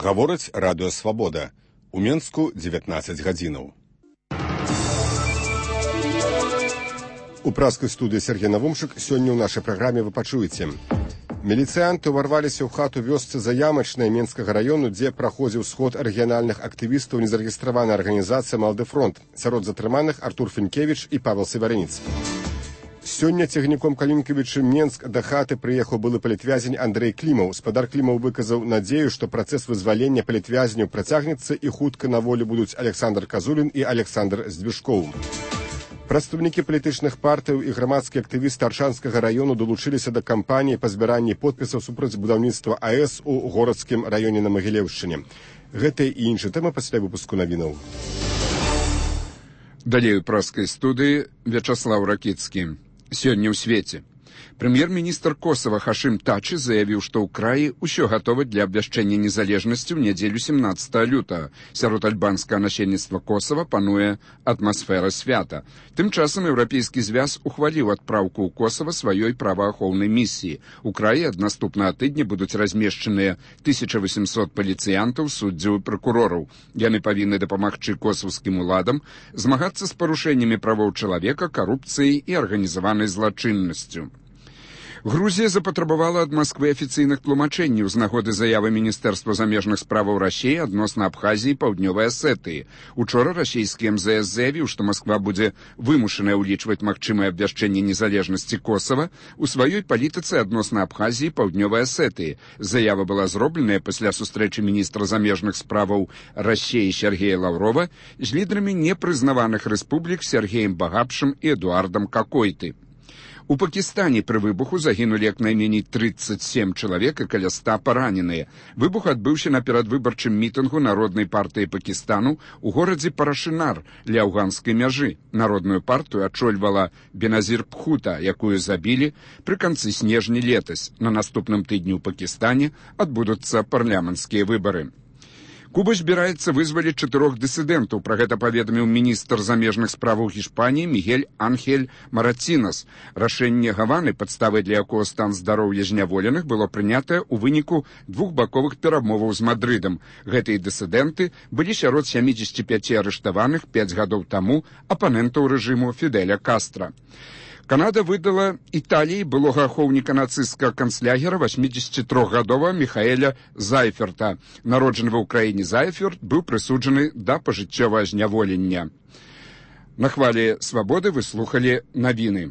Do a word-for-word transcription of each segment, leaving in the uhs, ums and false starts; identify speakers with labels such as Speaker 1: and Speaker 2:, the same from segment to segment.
Speaker 1: Гаворыць радыё «Свабода». У Менску дзевятнаццаць гадзінаў. У праскай студыі Сергей Навумшык сёння ў нашай праграме вы пачуеце. Міліцыянты ўварваліся ў хату вёсцы Заямачнай Менскага раёну, дзе праходзіў сход рэгіянальных актывістаў незарэгістраваная арганізацыя «Малады фронт». Сярод затрыманых Артур Фінкевіч і Павел Севярыніц. Сёння цягніком Калінкавічы Менск да хаты прыехаў былы палітвязень Андрэй Клімаў. Спадар Клімаў выказаў надзею, што працэс вызвалення палітвязняў працягнецца і хутка на волі будуць Александр Казулін і Александр Здвижкоў. Прадстаўнікі палітычных партыяў і грамадскія актывісты Аршанскага раёну далучыліся да кампаніі па збіранні подпісаў супраць будаўніцтва АЭС у горадскім раёне на Магілеўшчыне. Гэта і іншая тэма пасля выпуску навінаў.
Speaker 2: Далей у праскай студыі Вячаслаў Ракіцкі. Сёння ў свеце. Прэм'ер-міністр Косава Хашым Тачы заявіў, што ў краі ўсё гатова для абвяшчэння незалежнасці ў нядзелю семнаццатага лютага. Сярод альбанскага насельніцтва Косава пануе атмасфера свята. Тым часам Еўрапейскі звяз ухваліў адпраўку ў Косава сваёй праваахоўнай місіі. У краі ад наступнага тыдня будуць размешчаныя тысяча восемьсот паліцыянтаў, суддзяў і пракурораў. Яны павінны дапамагчы косавскім уладам змагацца з парушэннямі правоў чалавека, карупцыяй і арганізаванай злачыннасцю. Грузія запатрабавала ад Масквы афіцыйных тлумачэнняў з нагоды заявы Міністэрства замежных справаў Расіі адносна Абхазіі і Паўднёвай Асетыі. Учора расійскі эм зэ эс заявіў, што Масква будзе вымушаная ўлічваць магчымае абвяшчэнне незалежнасці Косава у сваёй палітыцы адносна Абхазіі і Паўднёвай Асетыі. Заява была зробленая пасля сустрэчы міністра замежных справаў Расіі Сергея Лаўрова з лідарамі непрызнаваных рэспублік Сергеем Багапшым і Эдуардам Какойты. У Пакістане пры выбуху загінулі як найменей трыццаць сем чалавек і каля ста параненыя. Выбух адбыўся на перадвыбарчым мітынгу Народнай партыі Пакістану ў горадзе Парашынар ля афганскай мяжы. Народную партыю ачольвала Беназір Пхута, якую забілі пры канцы снежня летась. На наступным тыдні ў Пакістане адбудуцца парламенцкія выбары. Куба збіраецца вызваліць чатырох дысідэнтаў. Пра гэта паведаміў міністр замежных справаў Гішпаніі Мігель Анхель Марацінас. Рашэнне Гаваны, падставай для якога стан здароўя зняволеных, было прынятае ў выніку двухбаковых перамоваў з Мадрыдам. Гэтыя дысідэнты былі сярод сямідзесяці пяці арыштаваных пяць гадоў таму апанентаў рэжыму Фідэля Кастра. Канада выдала Італіі былога ахоўніка нацысцкага канцлягера восьмідзесяцітрохгадовага Міхаэля Зайферта. Народжаны ва ўкраіне Зайферт быў прысуджаны да пажыццёвага зняволення. На хвалі свабоды вы слухалі навіны.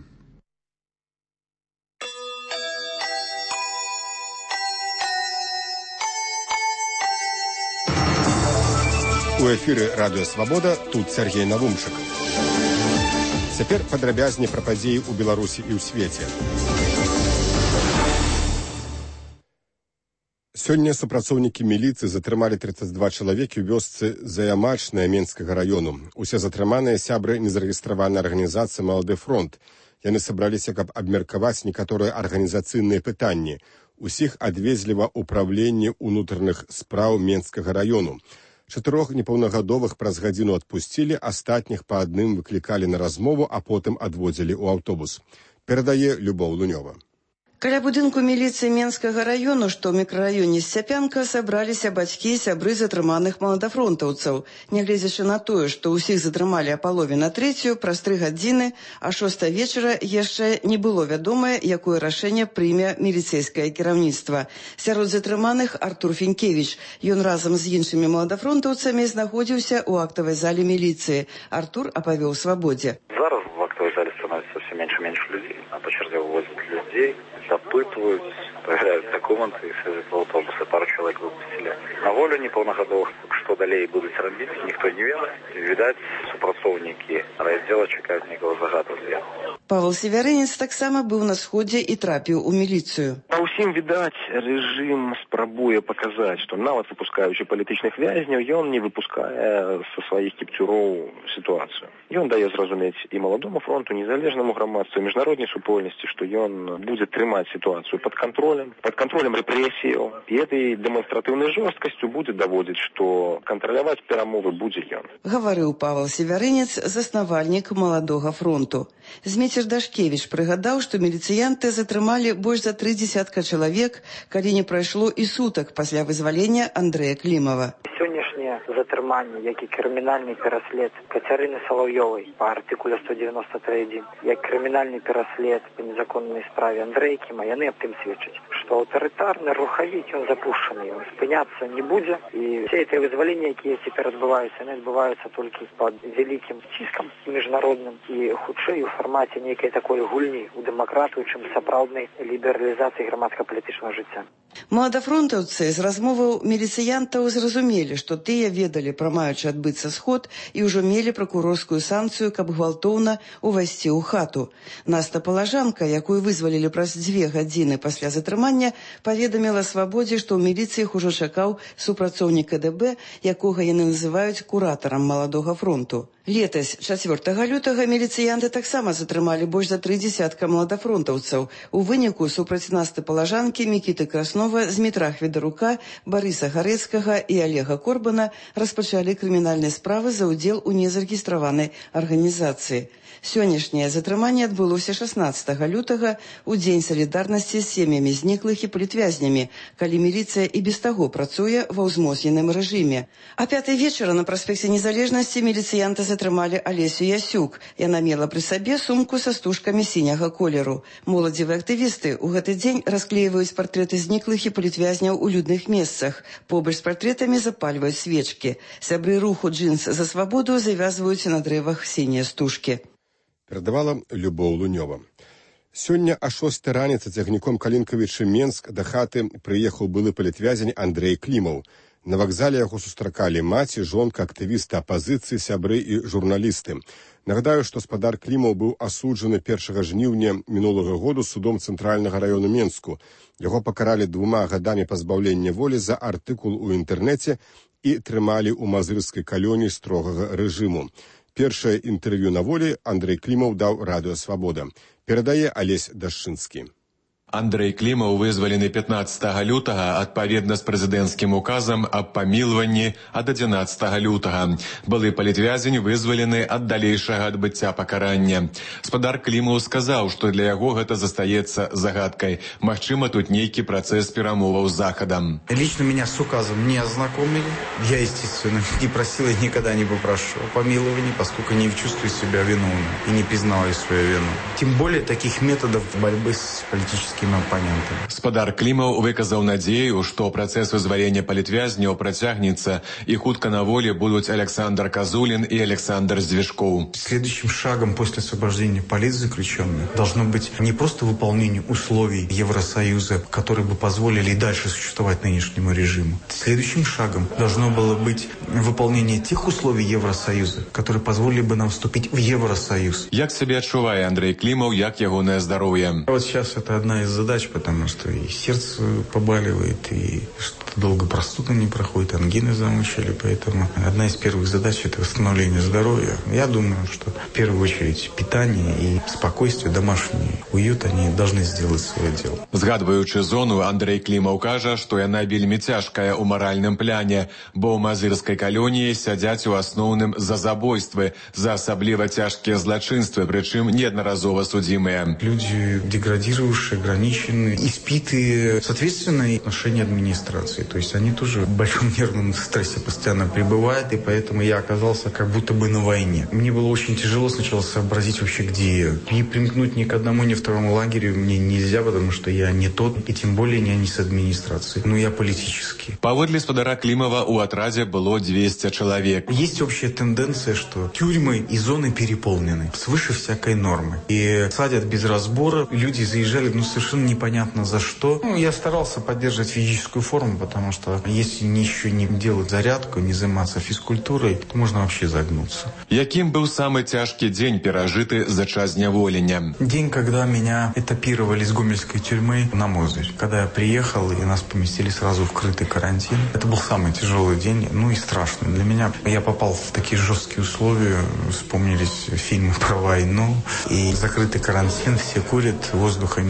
Speaker 1: У эфіры радыё «Свабода», тут Сергей Навумшык. Цяпер падрабязней пра падзеі ў Беларусі і ў свеце. Сёння супрацоўнікі міліцыі затрымалі трыццаць два чалавекі ў вёсцы Заямачная Менскага раёну. Усе затрыманыя сябры незарэгістраванай арганізацыі «Малады фронт». Яны сабраліся, каб абмеркаваць некаторыя арганізацыйныя пытанні. Усіх адвезлі ва ўпраўленне ўнутраных спраў Менскага раёну. Чатырох непаўнагадовых праз гадзіну адпусцілі, астатніх па адным выклікалі на размову, а потым адводзілі ў аўтобус. Перадае Любоў Лунёва.
Speaker 3: Каля будынку міліцыі Менскага раёну, што ў мікрараёне Сцяпянка, сабраліся бацькі і сябры затрыманых маладафронтаўцаў. Нягледзячы на тое, што ўсіх затрымалі а палове на трэцюю, праз тры гадзіны, а шоста вечара яшчэ не было вядомае, якое рашэнне прыме міліцэйскае кіраўніцтва. Сярод затрыманых Артур Фінкевіч. Ён разам з іншымі маладафронтаўцамі знаходзіўся ў актавай зале міліцыі. Артур апавёў свабодзе.
Speaker 4: Зараз в актовой зале становится все меньше и меньше людей. На по черте вывозят людей, запытывают, проверяют документы, и с этого автобуса пару человек выпустили. На волю неполногодовых, что далее будут робить, никто не ведает. Видать, супрацоўнікі райотдела чекают некого загадку.
Speaker 3: Павел Севярыніц таксама быў на сходзе і трапіў у міліцыю.
Speaker 5: Па ўсім, відаць, рэжым спрабуе паказаць, што нават выпускаючы палітычных вязняў, ён не выпускае са сваіх кіпцюроў сітуацыю. Ён дае зразумець і маладому фронту, незалежнаму грамадству, міжнароднай супольнасці, што ён будзе трымаць сітуацыю пад кантролем, пад кантролем рэпрэсіяў. І этой дэманстратыўнай жорсткасцю будзе даводзіць, што кантраляваць перамовы будзе ён.
Speaker 3: Гаварыў Павел Севярыніц, заснавальнік маладога фронту. Змецер даждя Лашкевич прыгадаў, што міліцыянты затрымалі больш за тры дзесятка чалавек, калі не прайшло і сутак пасля вызвалення Андрэя Клімава.
Speaker 6: Сённяшнее затрыманне, як і крымінальны пераслед Кацярыны Салаўёвай па артыкуле сто девяносто три один, як крымінальны пераслед па незаконнай справе Андрэя Кліма, яны аб тым сведчаць, што аўтарытарны рухавік ён запушчаны, ён спыняцца не будзе, і все эти вызваленні, якія цяпер адбываюцца, яны адбываюцца толькі пад вялікім ціскам міжнародным і хутчэй у фармаце нейкай такой гульні у дэмакратыю, чым сапраўднай лібералізацыі грамадска-палітычнага жыцця.
Speaker 3: Маладафронтаўцы з размоваў міліцыянтаў зразумелі, што тыя ведалі пра маючы адбыцца сход і ўжо мелі пракурорскую санкцыю, каб гвалтоўна увайсці ў хату. Наста Палажанка, якую вызвалілі праз дзве гадзіны пасля затрымання, паведаміла Свабодзе, што ў міліцыях ужо чакаў супрацоўнік ка дэ бэ, якога яны называюць куратарам маладога фронту. Летась, чацвёртага лютага, міліцыянты таксама затрымалі больш за тры дзесятка маладафронтаўцаў. У выніку супраць Насты Палажанкі, Мікіты Краснова, Змітра Хведарука, Барыса Гарэцкага і Олега Корбана распачалі крымінальныя справы за ўдзел у незарэгістраванай арганізацыі. Сённяшняе затрыманне адбылося шаснаццатага лютага у дзень салідарнасці з сем'ямі зніклых і палітвязнямі, калі міліцыя і без таго працуе ва ўзмоцненым рэжыме. А пятай вечара на праспекце Незалежнасці міліцыянты затрымалі Алесю Ясюк. Яна мела пры сабе сумку са стужкамі сіняга колеру. Моладзевыя актывісты ў гэты дзень расклеіваюць партрэты зніклых і палітвязняў у людных месцах. Побач з партрэтамі запальваюць свечкі. Сябры руху «Джинс за свабоду» завязваюць на дрэвах сінія стужкі.
Speaker 1: Перадавала Любоў Лунёва. Сёння а шостай раніцы цягніком Калінкавічы Менск да хаты прыехаў былы палітвязень Андрэй Клімаў. На вакзале яго сустракалі маці, жонка, актывісты апазіцыі, сябры і журналісты. Нагадаю, што спадар Клімаў быў асуджаны першага жніўня мінулага году судом цэнтральнага раёну Менску. Яго пакаралі двума гадамі пазбаўлення волі за артыкул у інтэрнэце і трымалі ў мазырскай калоніі строгага рэжыму. Першае інтэрв'ю на волі Андрэй Клімаў даў радыё «Свабода». Перадае Алесь Дашчынскі.
Speaker 7: Андрэй Клімаў вызвалены пятнаццатага лютага адпаведна з прэзідэнцкім указам аб памілванні ад адзінаццатага лютага. Былы палітвязень вызвалены ад далейшага адбыцця пакарання. Спадар Клімаў сказаў, што для яго гэта застаецца загадкай. Магчыма, тут нейкі працэс перамоваў з Захадам.
Speaker 8: Лично меня с указом не ознакомили. Я, естественно, не просил и никогда не попрошу о помиловании, поскольку не чувствую себя виновным и не признаю свою вину. Тем более таких методов борьбы с политическими оппонентами.
Speaker 7: Спадар Клімаў выказаў надзею, што працэс вызвалення палітвязняў працягнецца і хутка на волі будуць Александр Козулин и Александр Звежков.
Speaker 8: Следующим шагом после освобождения политзаключенных должно быть не просто выполнение условий Евросоюза, которые бы позволили и дальше существовать нынешнему режиму. Следующим шагом должно было быть выполнение тех условий Евросоюза, которые позволили бы нам вступить в Евросоюз.
Speaker 7: Як себе адчувае Андрэй Клімаў, як ягонае здароўе?
Speaker 8: Вот сейчас это одна из задач, потому что и сердце побаливает, и что-то долго простуда не проходит, ангины замучили, поэтому одна из первых задач – это восстановление здоровья. Я думаю, что в первую очередь питание и спокойствие, домашний уют, они должны сделать свое дело.
Speaker 7: Згадваючы зону, Андрэй Клімаў кажа, што яна вельмі цяжкая ў маральным пляне, бо ў мазырскай калоніі сядзяць у асноўным за забойствы, за асабліва цяжкія злачынствы, прычым неаднаразова судзімыя.
Speaker 8: Люди деградировавшие, ограниченные, испитые, соответственно, и отношения администрации. То есть они тоже в большом нервном стрессе постоянно пребывают, и поэтому я оказался как будто бы на войне. Мне было очень тяжело сначала сообразить вообще, где я. Не примкнуть ни к одному, ни к второму лагерю мне нельзя, потому что я не тот, и тем более не они с администрацией. Ну, я политический.
Speaker 7: Паводле спадара Клімава у атрадзе было двести человек.
Speaker 8: Есть общая тенденция, что тюрьмы и зоны переполнены свыше всякой нормы. И садят без разбора. Люди заезжали, ну, совершенно непонятно за что. Ну, я старался поддерживать физическую форму, потому что если еще не делать зарядку, не заниматься физкультурой, то можно вообще загнуться.
Speaker 7: Яким был самый тяжкий день, пережитый за час зняволення?
Speaker 8: День, когда меня этапировали из гомельской тюрьмы на Мозырь. Когда я приехал, и нас поместили сразу в крытый карантин. Это был самый тяжелый день, ну и страшный для меня. Я попал в такие жесткие условия, вспомнились фильмы про войну, и закрытый карантин, все курят, воздуха не хватает.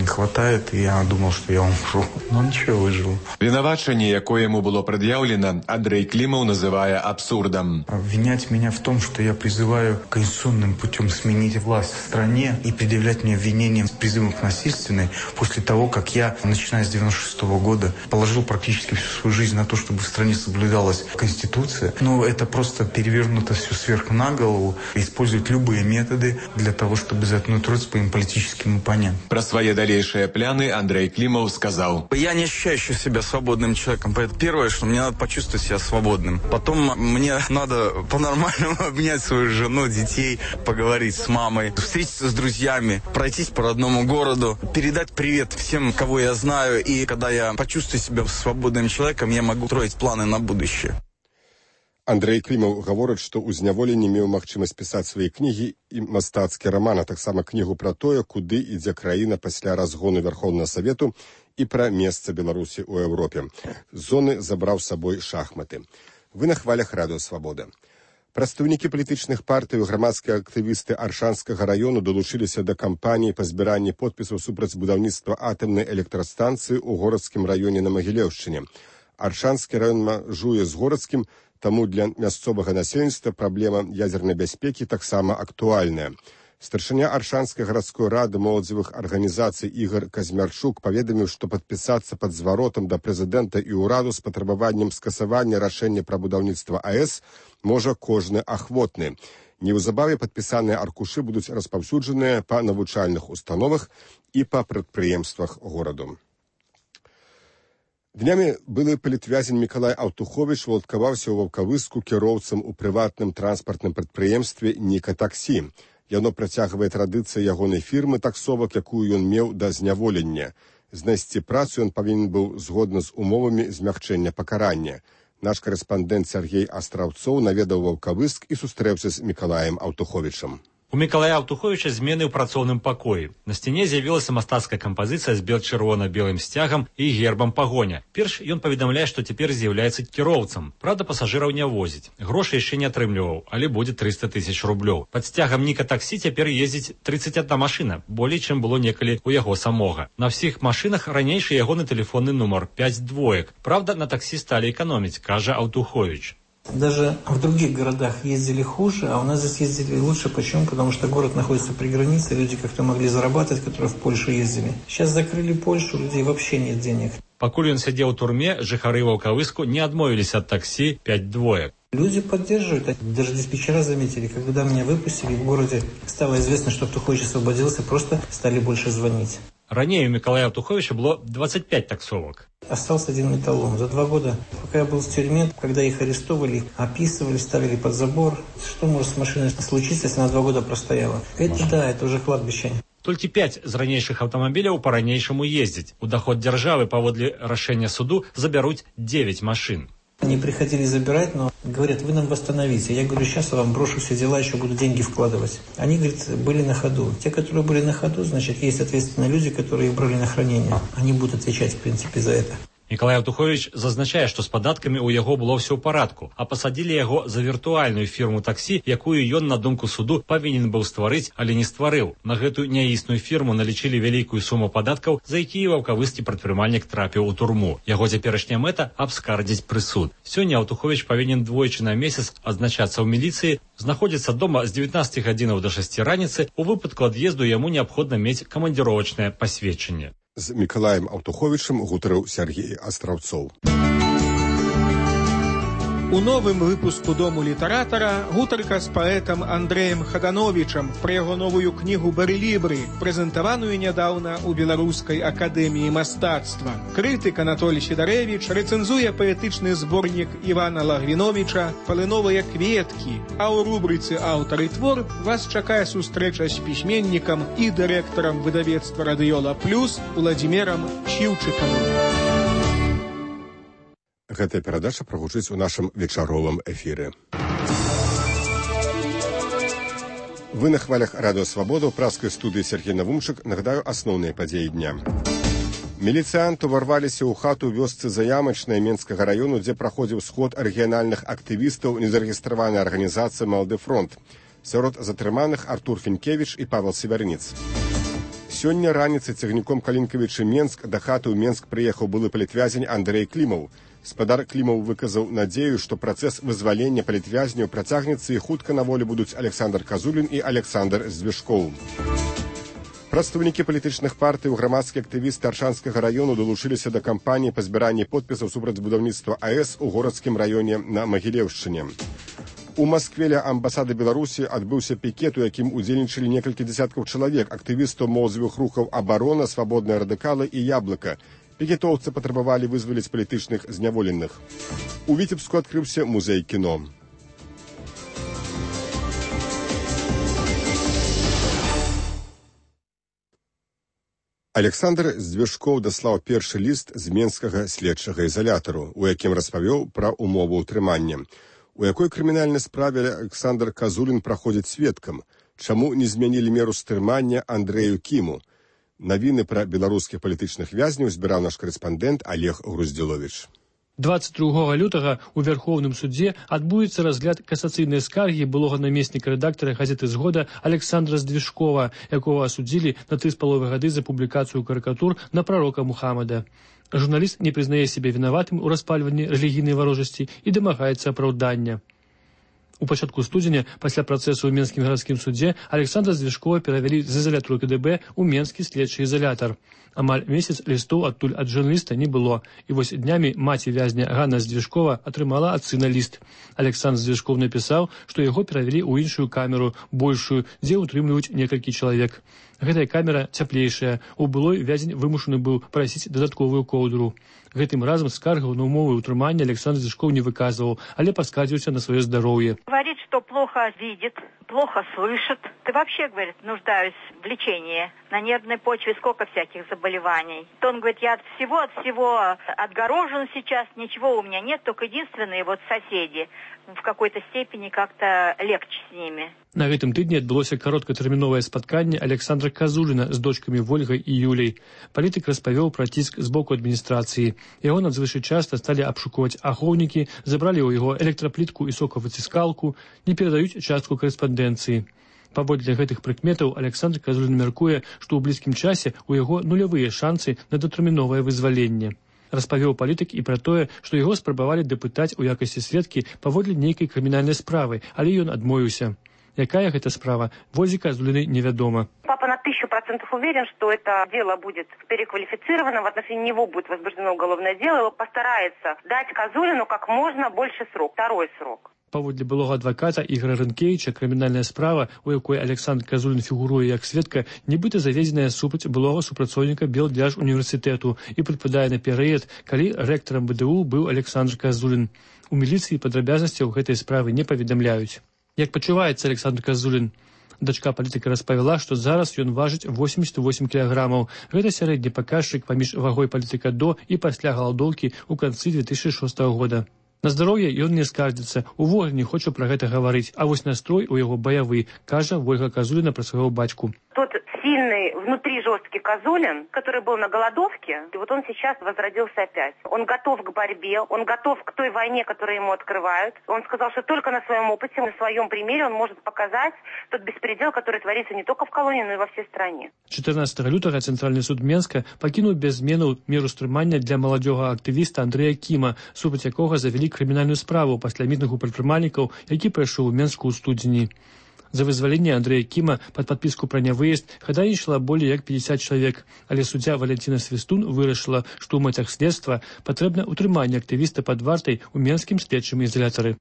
Speaker 8: хватает, и я думал, что я умру. Но ничего, выжил.
Speaker 7: Винавачанне, якое ему было предъявлено, Андрей Климов называя абсурдом.
Speaker 8: Обвинять меня в том, что я призываю конституционным путем сменить власть в стране и предъявлять мне обвинения с призывом к насильственной, после того, как я, начиная с девяносто шестого года, положил практически всю свою жизнь на то, чтобы в стране соблюдалась Конституция. Но это просто перевернуто все сверху на голову, используют любые методы для того, чтобы заткнуть рот своим политическим оппонентам.
Speaker 7: Про свои дальнейшие пляны Андрей Климов сказал:
Speaker 9: «Я не ощущаю себя свободным человеком. Поэтому первое, что мне надо почувствовать себя свободным. Потом мне надо по-нормальному обнять свою жену, детей, поговорить с мамой, встретиться с друзьями, пройтись по родному городу, передать привет всем, кого я знаю. И когда я почувствую себя свободным человеком, я могу строить планы на будущее».
Speaker 1: Андрей Клімаў гаворыць, што ў зняволенні меў магчымасць пісаць свае кнігі і мастацкі раман, а таксама кнігу пра тое, куды ідзе краіна пасля разгону Вярхоўнага Савету і пра месца Беларусі ў Еўропе. З зоны забраў з сабой шахматы. Вы на хвалях Радыё Свабода. Прадстаўнікі палітычных партый і грамадскія актывісты Аршанскага раёну далучыліся да кампаніі па збіранні подпісаў супраць будаўніцтва атамнай электрастанцыі ў горадскім раёне на Магілеўшчыне. Аршанскі раён мяжуе з горадскім, таму для мясцовага насельніцтва праблема ядзернай бяспекі таксама актуальная. Старшыня Аршанскай гарадской рады моладзевых арганізацый Ігор Казмярчук паведаміў, што падпісацца пад зваротам да прэзідэнта і ўраду з патрабаваннем скасавання рашэння пра будаўніцтва АЭС можа кожны ахвотны. Неўзабаве падпісаныя аркушы будуць распаўсюджаныя па навучальных установах і па прадпрыемствах гораду. Днямі былы палітвязень Мікалай Аўтуховіч ваўдкаваўся ў Ваўкавыску кіроўцам у прыватным транспартным прадпрыемстве «Ніка Таксі». Яно працягвае традыцыі ягонай фірмы таксовак, якую ён меў да зняволення. Знайсці працу ён павінен быў згодна з умовамі змягчэння пакарання. Наш карэспандэнт Сергей Астраўцоў наведаў Ваўкавыск і сустрэўся з Мікалаем Аўтуховічам.
Speaker 10: У Мікалая Аўтуховіча змены ў працоўным пакоі. На сцяне з'явілася мастацкая кампазіцыя з бел-чырвона-белым сцягам і гербам пагоня. Перш ён паведамляе, што цяпер з'яўляецца кіроўцам. Праўда, пасажыраў не возіць. Грошы яшчэ не атрымліваў, але будзе трыста тысяч рублёў. Пад сцягам Ніка Таксі цяпер ездзіць трыццаць адна машына, болей, чым было некалі ў яго самога. На ўсіх машынах ранейшы ягоны тэлефонны нумар пяць двоек. Правда, на таксі сталі эканоміць, кажа Аўтуховіч.
Speaker 11: Даже в других городах ездили хуже, а у нас здесь ездили лучше. Почему? Потому что город находится при границе, люди как-то могли зарабатывать, которые в Польшу ездили. Сейчас закрыли Польшу, у людей вообще нет денег.
Speaker 10: Пакуль ён сядзеў у турме, жыхары Ваўкавыску не адмовіліся ад таксі пять двоек.
Speaker 11: Люди поддерживают. Даже диспетчера заметили, когда меня выпустили в городе, стало известно, что Аўтухович освободился, просто стали больше звонить.
Speaker 10: Ранее у Миколая Аўтуховича было двадцать пять таксовок.
Speaker 11: Остался один металлом. За два года, пока я был в тюрьме, когда их арестовали, описывали, ставили под забор, что может с машиной случиться, если она два года простояла. Это да, это уже кладбище.
Speaker 10: Толькі пять з ранейшых аўтамабіляў па-ранейшаму ездзяць. У доход дзяржавы паводле рашэння суду забяруць девять машин.
Speaker 11: Они приходили забирать, но говорят, вы нам восстановите. Я говорю, сейчас я вам брошу все дела, еще буду деньги вкладывать. Они, говорят, были на ходу. Те, которые были на ходу, значит, есть ответственные люди, которые их брали на хранение. Они будут отвечать, в принципе, за это.
Speaker 10: Мікалай Аўтуховіч зазначае, што з падаткамі ў яго было ўсё ў парадку, а пасадзілі яго за віртуальную фірму таксі, якую ён, на думку суду, павінен быў стварыць, але не стварыў. На гэтую няісную фірму налічылі вялікую суму падаткаў, за якія ваўкавыскі прадпрымальнік трапіў у турму. Яго цяперашняя мэта — абскардзіць прысуд. Сёння Аўтуховіч павінен двойчы на месяц адзначацца ў міліцыі, знаходзіцца дома з дзевятнаццаці гадзінаў да шасці раніцы. У выпадку ад'езду яму неабходна мець камандзіровачнае пасведчанне.
Speaker 1: З Мікалаем Аўтуховічам гутарыў Сергей Астраўцоў.
Speaker 12: У новым выпуску «Дому літаратара» гутарка з паэтам Андрэем Хадановічам пра яго новую кнігу «Барлібры», прэзентаваную нядаўна ў Беларускай акадэміі мастацтва. Крытык Анатолій Сідарэвіч рэцэнзуе паэтычны зборнік Івана Лагвіновіча «Палыновыя кветкі», а ў рубрыцы «Аўтар і твор» вас чакае сустрэча з пісьменнікам і дырэктарам выдавецтва «Радыёла Плюс» Уладзімірам Чіўчыкам.
Speaker 1: Гэтая перадача прагучыць у нашым вечаровым эфіры. Вы на хвалях Радыё Свабода, ў праскай студыі Сергей Навумчык. Нагадаю асноўныя падзеі дня. Міліцыянты ўварваліся ў хату вёсцы Заямачнай Менскага раёну, дзе праходзіў сход рэгіянальных актывістаў незарэгістраванай арганізацыі «Малады фронт». Сярод затрыманых Артур Фінкевіч і Павел Севярніц. Сёння раніцай цягніком Калінкавічы-Менск да хаты ў Менск прыехаў былы палітвязень Андрэй Клімаў. Спадар Клімаў выказаў надзею, што працэс вызвалення палітвязняў працягнецца і хутка на волі будуць Александр Казулін і Александр Звешкоў. Прадстаўнікі палітычных партый і грамадскія актывісты Аршанскага раёну далучыліся да кампаніі па збіранні подпісаў супраць будаўніцтва АЭС у горадскім раёне на Магілеўшчыне. У Маскве ля амбасады Беларусі адбыўся пікет, у якім удзельнічалі некалькі дзясяткаў чалавек, актывістаў моладзевых рухаў «Абарона», «Свабодныя радыкалы» і «Яблыка». Пікетоўцы патрабавалі вызваліць палітычных зняволеных. У Віцебску адкрыўся музей кіно. Александр Звешкоў даслаў першы ліст з менскага следчага ізалятару, у якім распавёў пра умову ўтрымання. У якой крымінальнай справе Александр Казулін праходзіць сведкам? Чаму не змянілі меру стрымання Андрэю Кіму? Навіны пра беларускіх палітычных вязняў збіраў наш корэспандэнт Олег Груздзіловіч.
Speaker 13: двадцать другога лютага ў Вярхоўным судзе адбудзецца разгляд касацыйнай скаргі былога намесніка рэдактара газеты «Згода» Александра Звешкова, якога асудзілі на тры з паловай гады за публікацыю карыкатур на прарока Мухаммада. Журналіст не прызнае сябе вінаватым у распальванні рэлігійнай варожасці і дамагаецца апраўдання. У пачатку студзеня, пасля працэсу ў Менскім гарадскім судзе, Александра Звешкова перавялі з ізалятару КДБ ў Менскі следчы ізалятар. Амаль месяц лістоў адтуль ад журналіста не было, і вось днямі маці вязня Ганна Звешкова атрымала ад сына ліст. Александр Звешков напісаў, што яго перавялі ў іншую камеру, большую, дзе ўтрымліваюць некалькі чалавек. Гэтая камера цяплейшая, у былой вязень вымушаны быў прасіць дадатковую коўдру. Гэтым разам скаргаў на умовы ўтрымання Александр Звешков не выказваў, але паскардзіўся на сваё здароўе.
Speaker 14: Говорит, что плохо видит, плохо слышит. Ты вообще, говорит, нуждаюсь в лечении. На нервной почве сколько всяких заболеваний. То он говорит, я от всего, от всего отгорожен сейчас, ничего у меня нет, только единственные вот соседи. В какой-то степени как-то легче с ними.
Speaker 13: На гэтым тыдні адбылося кароткатэрміновае спатканне Александра Казуліна з дочкамі Вольгай і Юляй. Палітык распавёў пра ціск з боку адміністрацыі. Яго надзвычай часта сталі абшукоўваць ахоўнікі, забралі ў яго электраплітку і сокавыціскалку, не перадаюць частку карэспандэнцыі. Паводле гэтых прыкметаў Александр Казулін мяркуе, што ў блізкім часе ў яго нулявыя шансы на датэрміновае вызваленне. Распавёў палітык і пра тое, што яго спрабавалі дапытаць у якасці сведкі паводле нейкай крымінальнай справы, але ён адмовіўся. Якая гэта справа, Возе Казуліны невядома.
Speaker 15: Папа на тысячу процентов уверен, что это дело будет переквалифицировано, в отношении него будет возбуждено уголовное дело, его постарается дать Казулину как можно больше срок, второй срок.
Speaker 13: Паводле былога адваката Ігора Рынкевіча, крымінальная справа, у якой Александр Казулін фігуруе як сведка, нібыта заведзеная супраць былога супрацоўніка Белдзяржуніверсітэту і прыпадае на перыяд, калі рэктарам БДУ быў Александр Казулін. У міліцыі падрабязнасцяў гэтай справы не паведамляюць. Як пачуваецца Александр Казулін? Дачка палітыка распавяла, што зараз ён важыць восемьдесят восемь кілаграмаў. Гэта сярэдні паказчык паміж вагой палітыка до і пасля галадоўкі ў канцы две тысячи шостага года. На здароўе ён не скардзіцца, увогуле не хоча пра гэта гаварыць, а вось настрой у яго баявы, кажа Вольга Казуліна пра свайго бацьку.
Speaker 15: Тот сильный, внутри жесткий Казулин, который был на голодовке, и вот он сейчас возродился опять. Он готов к борьбе, он готов к той войне, которую ему открывают. Он сказал, что только на своем опыте, на своем примере он может показать тот беспредел, который творится не только в колонии, но и во всей стране.
Speaker 13: чатырнаццатага лютага Цэнтральны суд Менска пакінуў без зменаў меру стрымання для маладзёга актывіста Андрэя Кіма, супраць якога завялі крымінальную справу пасля мітынгу прадпрымальнікаў, які прайшоў у Менску ў студзені. За вызваленне Андрэя Кіма пад падпіску пра нявыезд хадайнічала болей як пятьдесят чалавек, але суддзя Валентина Свістун вырашыла, што ў мэтах следства патрэбна ўтрыманне актывіста пад вартай у Менскім следчым ізалятары.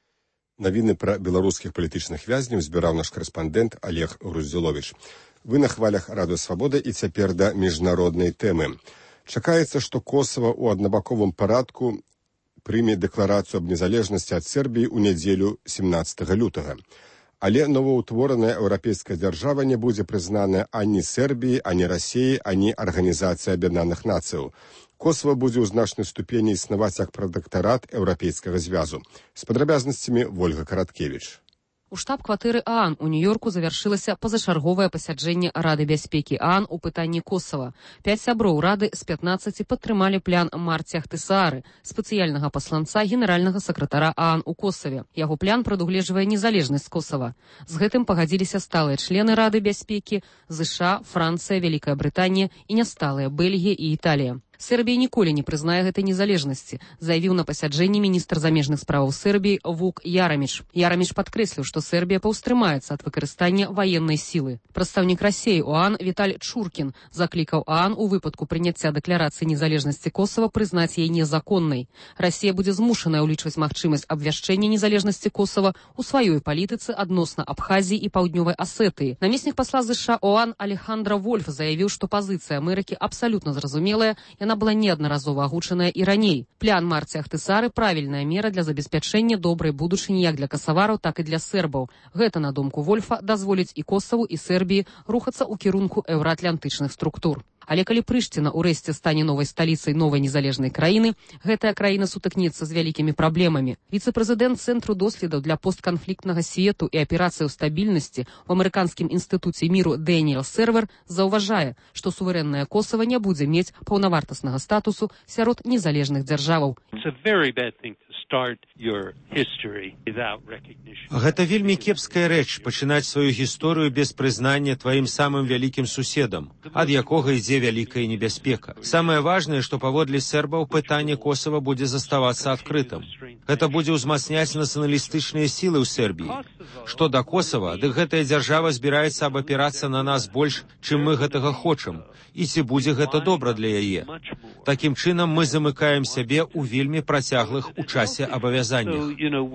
Speaker 1: Навіны пра беларускіх палітычных вязняў збіраў наш корэспандэнт Олег Груздзіловіч. Вы на хвалях Радыё Свабода і цяпер да міжнароднай тэмы. Чакаецца, што Косава ў аднабаковым парадку прыме дэкларацыю аб незалежнасці ад Сербіі ў нядзелю семнаццатага лютага. Але новаўтвораная еўрапейская дзяржава не будзе прызнаная ані Сербіі, ані Расіі, ані Арганізацыі Аб'яднаных Нацыяў. Косава будзе ў значнай ступені існаваць як пратэктарат Еўрапейскага звязу. З падрабязнасцямі Вольга Караткевіч.
Speaker 16: У штаб-кватэры ААН у Нью-Йорку завяршылася пазачарговае пасяджэнне Рады бяспекі ААН у пытанні Косава. Пяць сяброў Рады з пятнаццаці падтрымалі план Марці Ахтысаары, спецыяльнага пасланца генеральнага сакратара ААН у Косаве. Яго план прадугледжвае незалежнасць Косава. З гэтым пагадзіліся сталыя члены Рады бяспекі ЗША, Францыя, Вялікая Брытанія і нясталыя Бельгія і Італія. Сербія ніколі не прызнае гэтай незалежнасці, заявіў на пасяджэнні міністр замежных справаў Сербіі Вук Яраміч. Яраміч падкрэсліў, што Сербія паўстрымаецца ад выкарыстання ваеннай сілы. Прадстаўнік Расіі ў ААН Віталь Чуркін заклікаў ААН у выпадку прыняцця дэкларацыі незалежнасці Косава прызнаць яе незаконнай. Расія будзе змушаная ўлічваць магчымасць абвяшчэння незалежнасці Косава у сваёй палітыцы адносна Абхазіі і Паўднёвай Асетыі. Намеснік пасла ЗША ў ААН Алехандра Вольф заявіў, што пазіцыя Амерыкі абсалютна зразумелая, яна была неаднаразова агучаная і раней. План Марці Ахтысаары правільная мера для забеспячэння добрай будучыні як для касавараў, так і для сербаў. Гэта, на думку Вольфа, дазволіць і Косаву, і Сербіі рухацца ў кірунку еўраатлантычных структур. Але калі Прышціна ўрэшце стане новай сталіцай новай незалежнай краіны, гэтая краіна сутыкнецца з вялікімі праблемамі. Віцэ-прэзідэнт Цэнтру доследаў для постканфліктнага свету і аперацыяў стабільнасці ў амерыканскім інстытуце міру Дэніел Сервер заўважае, што суверэннае Косава не будзе мець паўнавартаснага статусу сярод незалежных дзяржаваў.
Speaker 17: Гэта вельмі кепская рэч пачынаць сваю гісторыю без прызнання тваім самым вялікім суседам, ад якога ідзе вялікая небяспека. Самае важнае, што паводле сербаў пытанне Косава будзе заставацца адкрытым. Гэта будзе ўзмацняць нацыяналістычныя сілы ў Сербіі. Што да Косава, дык гэтая дзяржава збіраецца абапірацца на нас больш, чым мы гэтага хочам. І ці будзе гэта добра для яе. Такім чынам мы замыкаем сябе ў вельмі працяглых у часе абавязаннях.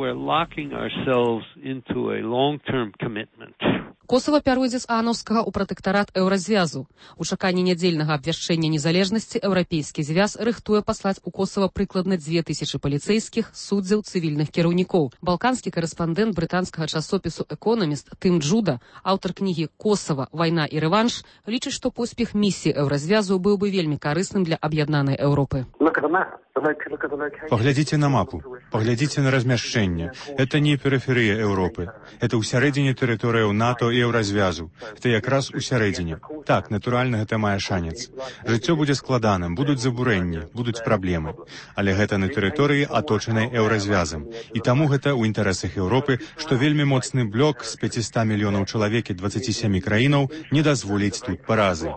Speaker 16: Косава пяройдзе з аанаўскага ў пратэктарат Еўразвязу. У чаканні нядзельнага абвяшчэння незалежнасці Еўрапейскі звяз рыхтуе паслаць у Косава прыкладна дзве тысячы паліцэйскіх, суддзяў, цывільных кіраўнікоў. Балканскі карэспандэнт брытанскага часопісу «Экономіст» Тым Джуда, аўтар кнігі «Косава. Вайна і рэванш», лічыць, што поспех місіі Еўразвязу быў бы вельмі карысным для аб'яднанай Еўропы.
Speaker 18: Поглядзіце на мапу, поглядзіце на размяшчэнне. Это не перыферыя Еўропы. Это ўсярэдзіне тэрыторыяў НАТО і Еўразвязу. Это якраз усярэдзіне. Так, натуральна, гэта мае шанец. Жыццё будзе складаным, будуць забурэнні, будуць праблемы. Але гэта на тэрыторыі, аточанай Еўразвязам. І таму гэта ў інтарэсах Еўропы, што вельмі моцны блок з пяцьсот мільёнаў чалавек і дваццаці сямі краінаў не дазволіць тут паразы.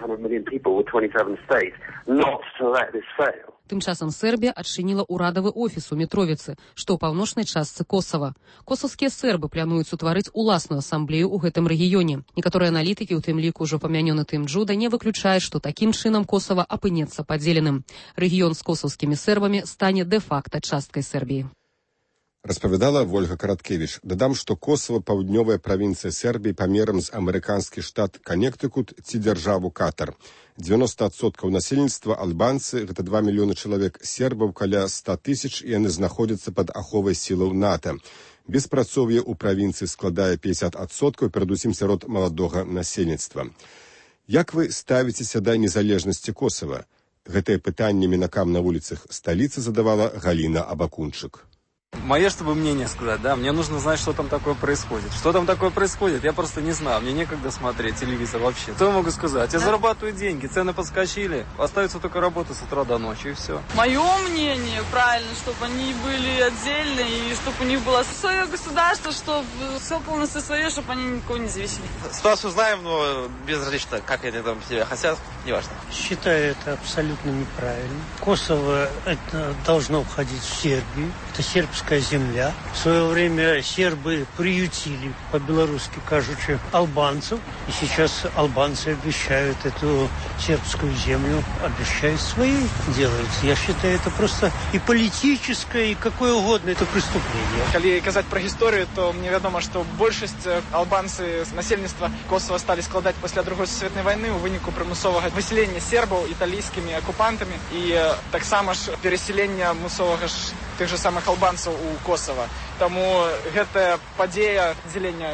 Speaker 16: Тым часам Сербія адчыніла ўрадавы офіс у Мітровіцы, што ў паўночнай частцы Косава. Косаўскія сербы плануюць утварыць уласную асамблею ў гэтым рэгіёне. Некаторыя аналітыкі, у тым ліку ўжо памянёны Тым Джуда, не выключаюць, што такім чынам Косава апынецца падзеленым. Рэгіён з косаўскімі сербамі стане дэ-факта часткай Сербіі.
Speaker 1: Распавядала Вольга Караткевіч. Дадам, што Косава паўднёвая правінцыя Сербіі памерам з амерыканскі штат Канектыкут ці дзяржаву Катар. дзевяносто адсоткаў насельніцтва албанцы, гэта два мільёны чалавек, сербаў каля ста тысяч, і яны знаходзяцца пад аховай сілаў НАТО. Беспрацоўе ў правінцыі складае пятьдесят адсоткаў, перадусім сярод маладога насельніцтва. Як вы ставіцеся да незалежнасці Косава? Гэтае пытанне мінакам на вуліцах сталіцы задавала Галіна Абакунчык.
Speaker 19: Мое, чтобы мнение сказать, да, мне нужно знать, что там такое происходит. Что там такое происходит, я просто не знаю, мне некогда смотреть телевизор вообще. Что я могу сказать? Я зарабатываю деньги, цены подскочили, остается только работа с утра до ночи, и все.
Speaker 20: Мое мнение, правильно, чтобы они были отдельные, и чтобы у них было свое государство, чтобы все полностью свое, чтобы они никого не зависели.
Speaker 21: Ситуацию знаем, но безразлично, как они там себя хотят, неважно.
Speaker 22: Считаю это абсолютно неправильно. Косово это должно входить в Сербию. Это сербская земля. В свое время сербы приютили, по-белорусски кажучи, албанцев. И сейчас албанцы обещают эту сербскую землю, обещают своей делать. Я считаю, это просто и политическое, и какое угодно, это преступление.
Speaker 23: Если сказать про историю, то мне ведомо, что большесть албанцы насельніцтва Косово стали складать после Другой сусветной войны у выніку примусового выселения сербов итальянскими оккупантами и так само ж переселения мусового ж тых же самых албанцаў у Косово. Таму гэтая падзея дзелення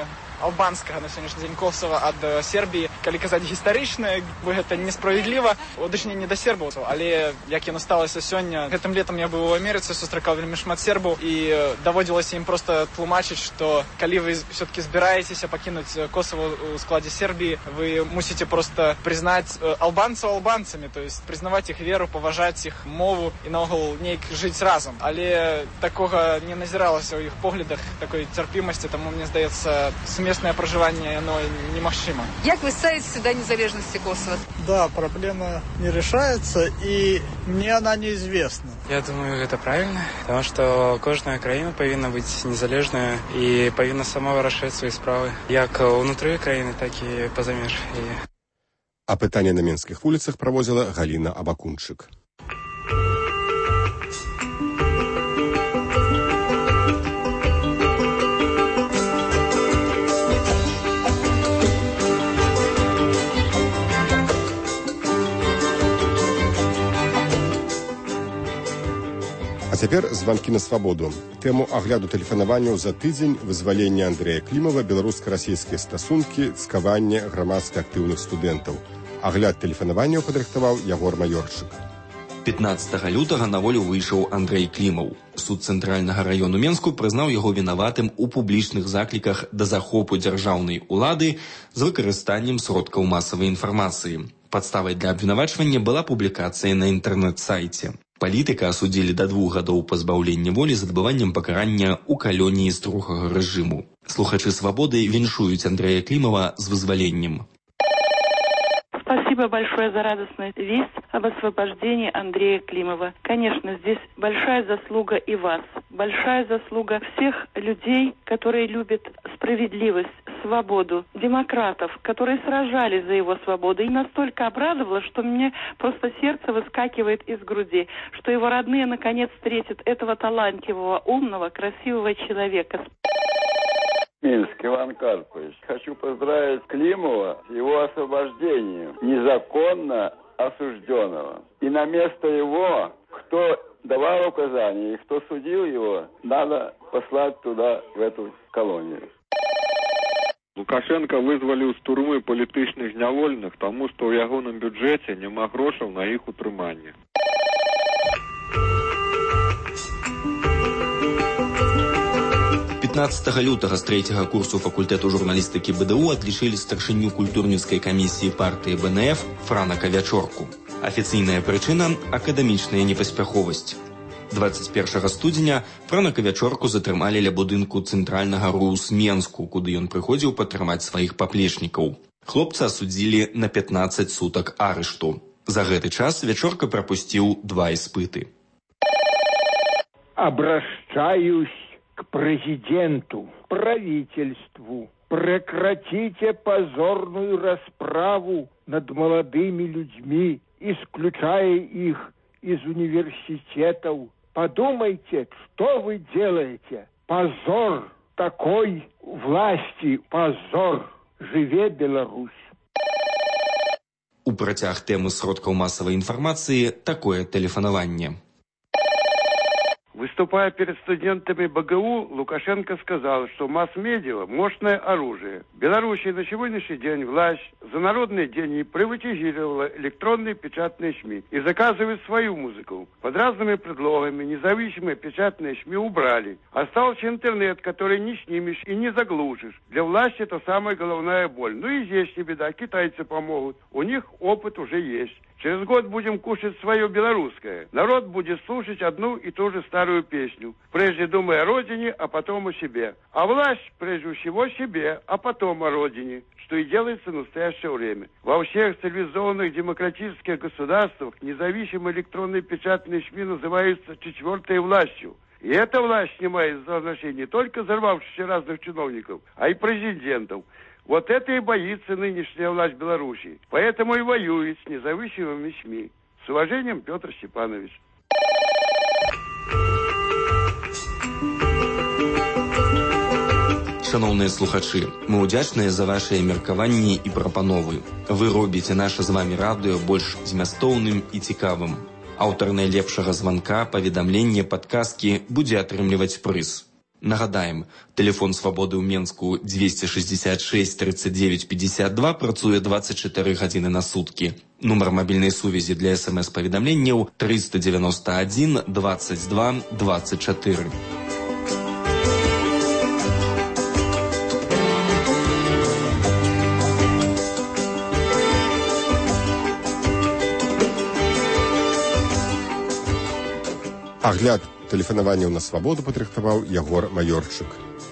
Speaker 23: албанскага на сённяшні дзень Косова ад Сербіі. Калі казаць гістарычна, гэта несправядліва у дачыненні да сербаў, але як яно сталася сёння, гэтым летам я быў у Амерыцы, сустракаў вельмі шмат сербаў і даводзілася ім проста тлумачыць, што калі вы все-таки збіраецеся пакінуць Косово у складзе Сербіі, вы мусіце просто прызнаць албанцаў албанцамі, то есть прызнаваць іх веру, паважаць іх мову і наогул неяк жыць разам. Але такога не назіралася ў іх поглядах, такой цярпімасці, таму мне здаецца, сумеснае пражыванне яно немагчыма.
Speaker 2: Як вы ставите сюда незалежности Косово?
Speaker 23: Да, проблема не решается, и мне она неизвестна.
Speaker 4: Я думаю, это правильно, потому что кожная краіна павінна быць незалежная і павінна сама вырашаць свае справы, як унутры краіны, так і па-за меж.
Speaker 1: А пытанне на менскіх вуліцах праводзіла Галіна Абакунчык. А цяпер званкі на свабоду. Тэму агляду тэлефанаванняў за тыдзень, вызвалення Андрэя Клімава, беларуска-расійскія стасункі, цкаванне грамадска актыўных студэнтаў. Агляд тэлефанаванняў падрыхтаваў Ягор Маёрчык.
Speaker 5: пятнаццатага лютага на волю выйшаў Андрэй Клімаў. Суд цэнтральнага раёну Менску прызнаў яго вінаватым у публічных закліках да захопу дзяржаўнай улады з выкарыстаннем сродкаў масавай інфармацыі. Падставай для абвінавачвання была публікацыя на інтэрнэт-сайце. Палітыка асудзілі да двух гадоў пазбаўлення волі з адбываннем пакарання ў калоніі строгага рэжыму. Слухачы свабоды віншуюць Андрэя Клімава з вызваленнем.
Speaker 24: Спасибо большое за радостную весть об освобождении Андрея Климова. Конечно, здесь большая заслуга и вас, большая заслуга всех людей, которые любят справедливость, свободу, демократов, которые сражались за его свободу. И настолько обрадовало, что мне просто сердце выскакивает из груди, что его родные наконец встретят этого талантливого, умного, красивого человека.
Speaker 25: Минск, Иван Карпович. Хочу поздравить Климова с его освобождением, незаконно осужденного. И на место его, кто давал указания и кто судил его, надо послать туда, в эту колонию.
Speaker 26: Лукашенко вызваліў з турмы палітычных зняволеных, таму што ў ягоным бюджэце няма грошаў на іх утрыманне.
Speaker 5: пятнаццатага лютага з трэцяга курсу факультэту журналістыкі БДУ адлічылі старшыню культурніцкай камісіі партыі БНФ Франака Вячорку. Афіцыйная прычына – акадэмічная непаспяховасць. дваццаць першага студзеня Франака Вячорку затрымалі ля будынку цэнтральнага РУС Менску, куды ён прыходзіў падтрымаць сваіх паплечнікаў. Хлопца асудзілі на пятнаццаць сутак арышту. За гэты час Вячорка прапусціў два іспыты.
Speaker 27: Обращаюсь к президенту, правительству. Прекратите позорную расправу над молодыми людьми, исключая их из университетов. Подумайте, что вы делаете. Позор такой власти, позор. Живе Беларусь.
Speaker 5: У працяг тэмы сродкаў масавай информации такое тэлефанаванне.
Speaker 25: Выступая перед студентами БГУ, Лукашенко сказал, что масс-медиа – мощное оружие. В Беларуси на сегодняшний день власть за народные деньги приватизировала электронные печатные СМИ и заказывает свою музыку. Под разными предлогами независимые печатные СМИ убрали. Остался интернет, который не снимешь и не заглушишь. Для власти это самая головная боль. Ну и здесь не беда, китайцы помогут. У них опыт уже есть. Через год будем кушать свое белорусское. Народ будет слушать одну и ту же старую песню. Прежде думая о родине, а потом о себе. А власть прежде всего себе, а потом о родине. Что и делается в настоящее время. Во всех цивилизованных демократических государствах независимые электронные печатные СМИ называются четвертой властью. И эта власть снимает за значение не только взорвавшихся разных чиновников, а и президентов. Вот это и боится нынешняя власть Беларуси. Поэтому и воюет с независимыми СМИ. С уважением, Петр Степанович.
Speaker 5: Шановныя слухачы, мы ўдзячныя за вашыя меркаванні і прапановы. Вы робіце наша з вами радыё больш змястоўным і цікавым. Аўтар найлепшага званка, паведамлення, падказкі будзе атрымліваць прыз. Нагадаем, телефон «Свабоды» ў Менску двести шестьдесят шесть тридцать девять пятьдесят два працуе двадцать четыре гадзіны на суткі. Нумар мабільнай сувязі для эс эм эс-паведамленняў триста девяносто один двадцать два двадцать четыре.
Speaker 1: Агляд тэлефанаванняў на свабоду падрыхтаваў Ягор Маёрчык.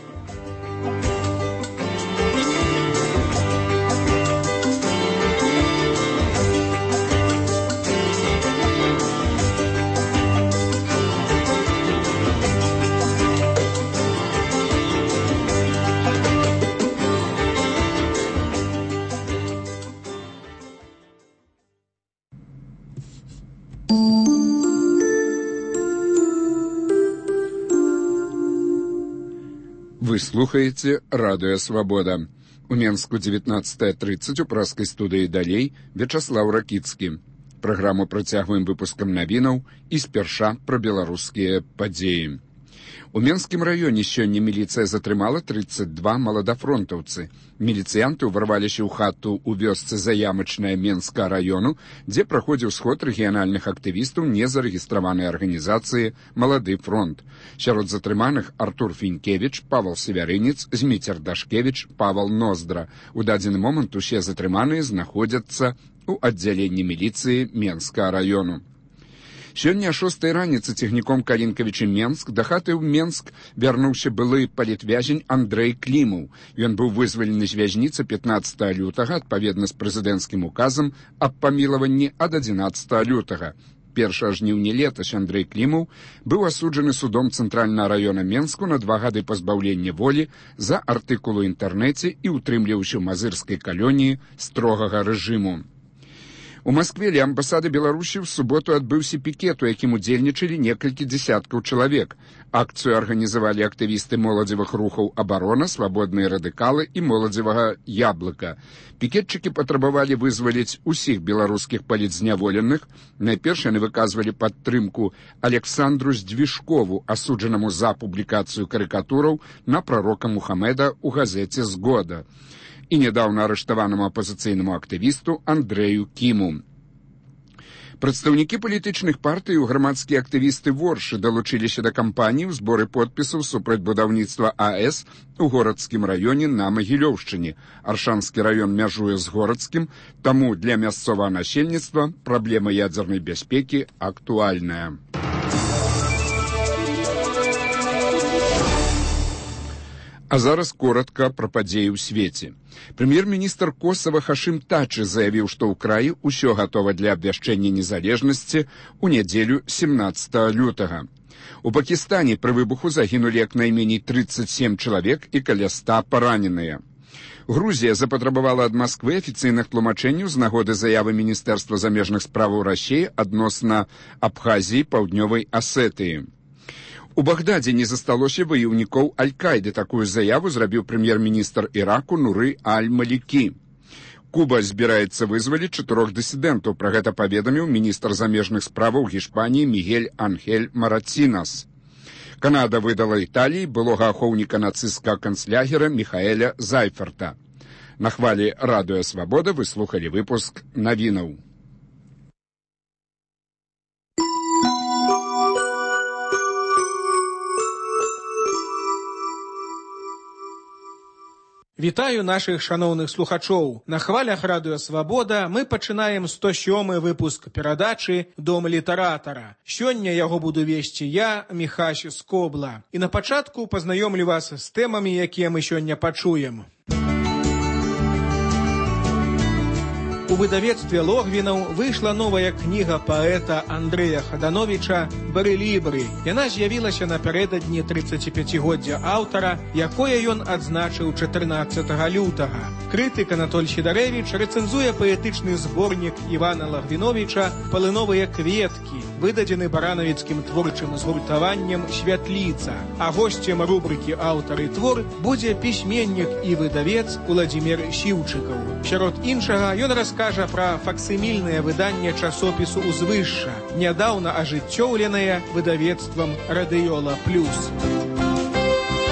Speaker 3: Вы слухаете «Радио Свобода». У Менску девятнадцатая тридцать у праскай студыі «Далей» Вячаслав Ракіцкі. Праграму працягваем выпускам навінаў і спярша пра беларускія падзеі. У Менскім раёне сёння міліцыя затрымала тридцать два маладафронтаўцы. Міліцыянты ўварваліся ў хату ў вёсцы Заямачная Менскага раёну, дзе праходзіў сход рэгіянальных актывістаў незарэгістраванай арганізацыі «Малады фронт». Сярод затрыманых Артур Фінкевіч, Павел Севярынец, Зміцер Дашкевіч, Павел Ноздра. У дадзены момант усе затрыманыя знаходзяцца ў аддзяленні міліцыі Менскага раёну. Сёння о шостай раніцы цягніком Калінкавіча Менск да хаты ў Менск вярнуўся былы палітвязень Андрэй Клімаў. Ён быў вызвалены з вязніцы пятнадцатага лютага адпаведна з прэзідэнцкім указам аб памілаванні ад адзінаццатага лютага. першага жніўня летась Андрэй Клімаў быў асуджаны судом Цэнтральнага раёна Менску на два гады пазбаўлення волі за артыкул у інтэрнэце і ўтрымліваўся ў мазырскай калоніі строгага рэжыму. У Маскве ля амбасады Беларусі ў суботу адбыўся пікет, у якім удзельнічалі некалькі дзесяткаў чалавек. Акцыю арганізавалі актывісты моладзевых рухаў «Абарона», «Свабодныя радыкалы» і моладзевага «Яблыка». Пікетчыкі патрабавалі вызваліць усіх беларускіх палітзняволеных. Найперш яны выказвалі падтрымку Александру Здвижкову, асуджанаму за публікацыю карыкатураў на прарока Мухамеда ў газеце «Згода», і нядаўна арыштаванаму апазіцыйнаму актывісту Андрэю Кіму. Прадстаўнікі палітычных партый і грамадскія актывісты Воршы далучыліся да кампаніі ў зборы подпісаў супраць будаўніцтва АЭС у Горадскім раёне на Магілёўшчыне. Аршанскі раён мяжуе з Горадскім, таму для мясцовага насельніцтва праблема ядзернай бяспекі актуальная. А зараз коротка пра падзеі ў свеце. Прэм'ер-міністр Косава Хашым Тачы заявіў, што ў краі ўсё гатова для абвяшчэння незалежнасці ў нядзелю семнадцатага лютага. У Пакістане пры выбуху загінулі як найменей тридцать семь чалавек і каля ста параненыя. Грузія запатрабавала ад Масквы афіцыйных тлумачэнняў з нагоды заявы Міністэрства замежных справаў Расіі адносна Абхазіі, Паўднёвай Асетыі. У Багдадзе не засталося ваяўнікоў Аль-Кайды. Такую заяву зрабіў прэм'ер-міністр Іраку Нуры Аль-Малікі. Куба збіраецца вызваліць чатырох дысідэнтаў. Пра гэта паведаміў міністр замежных справаў Гішпаніі Мігель Анхель Марацінас. Канада выдала Італіі былога ахоўніка нацысцкага канцлягера Міхаэля Зайферта. На хвалі «Радыё Свабода» вы слухалі выпуск навінаў.
Speaker 12: Вітаю нашых шаноўных слухачоў. На хвалях «Радыё Свабода» мы пачынаем сто сёмы выпуск перадачы «Дом літаратара». Сёння яго буду весці я, Міхась Скобла. І на пачатку пазнаёмлю вас з тэмамі, якія мы сёння пачуем. У выдавецтве Логвінаў выйшла новая кніга паэта Андрэя Хадановіча «Барэлібры». Яна з'явілася напярэдадні трыццаціпяцігоддзя аўтара, якое ён адзначыў чатырнаццатага лютага. Крытык Анатоль Сідарэвіч рэцэнзуе паэтычны зборнік Івана Лагвіновіча «Палыновыя кветкі», выдадзены баранавіцкім творчым згуртаваннем «Святліца». А госцем рубрыкі «Аўтар і твор» будзе пісьменнік і выдавец Уладзімір Сіўчыкаў. Сярод іншага ён раскажа кажа пра факсімільнае выданне часопісу «Узвышша», нядаўна ажыццёўленае выдавецтвам «Радыёла Плюс».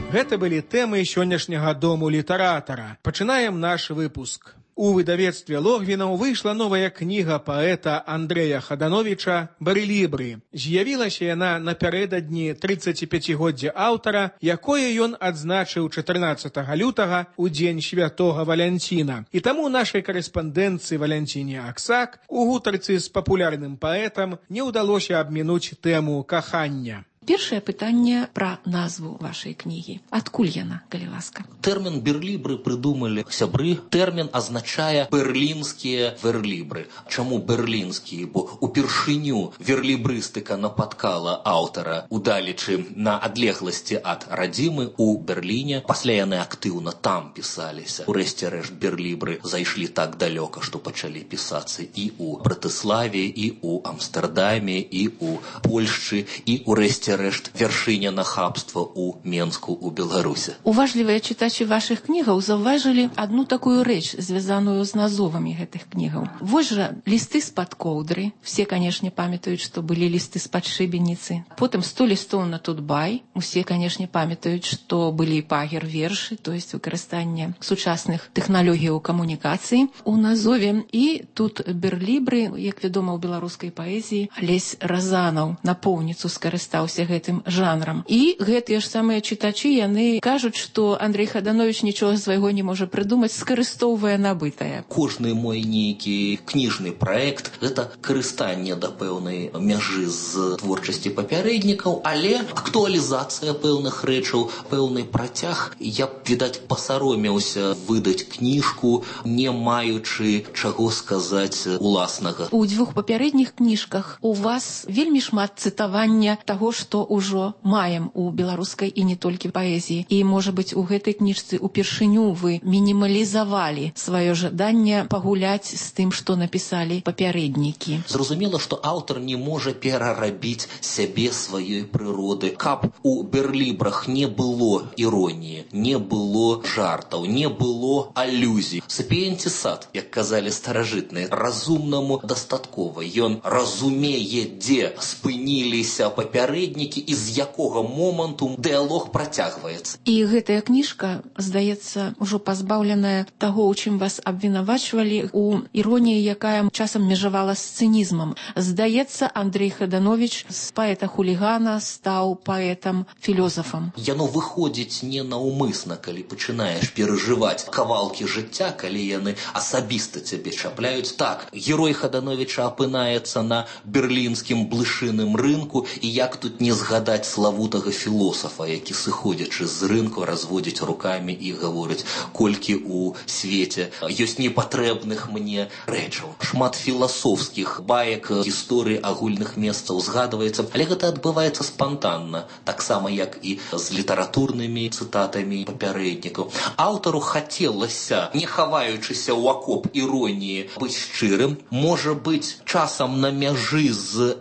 Speaker 12: Гэта былі тэмы сённяшняга дому літаратара. Пачынаем наш выпуск. У выдавецтве Логвінаў выйшла новая кніга паэта Андрэя Хадановіча «Барэлібры». З'явілася яна напярэдадні трыццаціпяцігоддзя аўтара, якое ён адзначыў чатырнаццатага лютага у дзень святога Валянціна. І таму нашай карэспандэнцыі Валянціне Аксак у гутарцы з папулярным паэтам не ўдалося абмінуць тэму кахання.
Speaker 6: Першае пытанне пра назву вашай кнігі. Адкуль яна, калі ласка?
Speaker 7: Тэрмін берлібры прыдумалі сябры. Тэрмін азначае берлінскія верлібры. Чаму берлінскія? Бо упершыню верлібрыстыка напаткала аўтара, удалечы на адлегласці ад радзімы у Берліне. Пасля яны актыўна там пісаліся. Урэшце рэшт берлібры зайшлі так далёка, што пачалі пісацца і ў Братыславе, і ў Амстэрдаме, і ў Польшчы, і урэшце рэшт вяршыня нахабства ў Менску, у Беларусе.
Speaker 6: Уважлівыя чытачы вашых кнігаў заўважылі адну такую рэч, звязаную з назовамі гэтых кнігаў. Вось жа лісты з-пад коўдры. Все, канешне, памятаюць, што былі лісты з-пад шыбеніцы. Потым сто лістоў на Тутбай. Усе, канешне, памятаюць, што былі пагер-вершы, то есть выкарыстанне сучасных тэхналогіяў камунікацыі у назове. І тут берлібры, як вядома ў беларускай паэзіі, Алесь Разанаў напоўніцу скарыстаўся гэтым жанрам. І гэтыя ж самыя чытачы, яны кажуць, што Андрэй Хадановіч нічога свайго не можа прыдумаць, скарыстоўвае набытае.
Speaker 7: Кожны мой нейкі кніжны праект – гэта карыстанне да пэўнай мяжы з творчасці папярэднікаў, але актуалізацыя пэўных рэчаў, пэўны працяг. Я б, відаць, пасаромеўся выдаць кніжку, не маючы чаго сказаць уласнага.
Speaker 6: У дзвюх папярэдніх кніжках у вас вельмі шмат цытавання таго, што ўжо маем у беларускай і не толькі паэзіі. І, можа быць, у гэтай кніжцы упершыню вы мінімалізавалі сваё жаданне пагуляць з тым, што напісалі папярэднікі.
Speaker 7: Зразумела, што аўтар не можа перарабіць сябе сваёй прыроды. Каб у берлібрах не было іроніі, не было жартаў, не было алюзій. Сапіенці сад, як казалі старажытныя, разумнаму дастаткова. Ён разумее, дзе спыніліся папярэднікі і з якога моманту дыялог працягваецца.
Speaker 6: І гэтая кніжка, здаецца, ужо пазбаўленая таго, у чым вас абвінавачвалі, у іроніі, якая часам межавала з цынізмам. Здаецца, Андрэй Хадановіч з паэта-хулігана стаў паэтам-філёзафам.
Speaker 7: Яно выходзіць ненаўмысна, калі пачынаеш перажываць кавалкі жыцця, калі яны асабіста цябе чапляюць. Так, герой Хадановіча апынаецца на берлінскім блышыным рынку, і як тут не згадаць славутага філосафа, які, сыходзячы з рынку, разводзіць рукамі і гаворыць, колькі ў свеце ёсць непатрэбных мне рэчаў. Шмат філасофскіх баек, гісторый агульных месцаў згадваецца, але гэта адбываецца спантанна, таксама як і з літаратурнымі цытатамі папярэднікаў. Аўтару хацелася, не хаваючыся ў акоп іроніі, быць шчырым, можа быць часам на мяжы з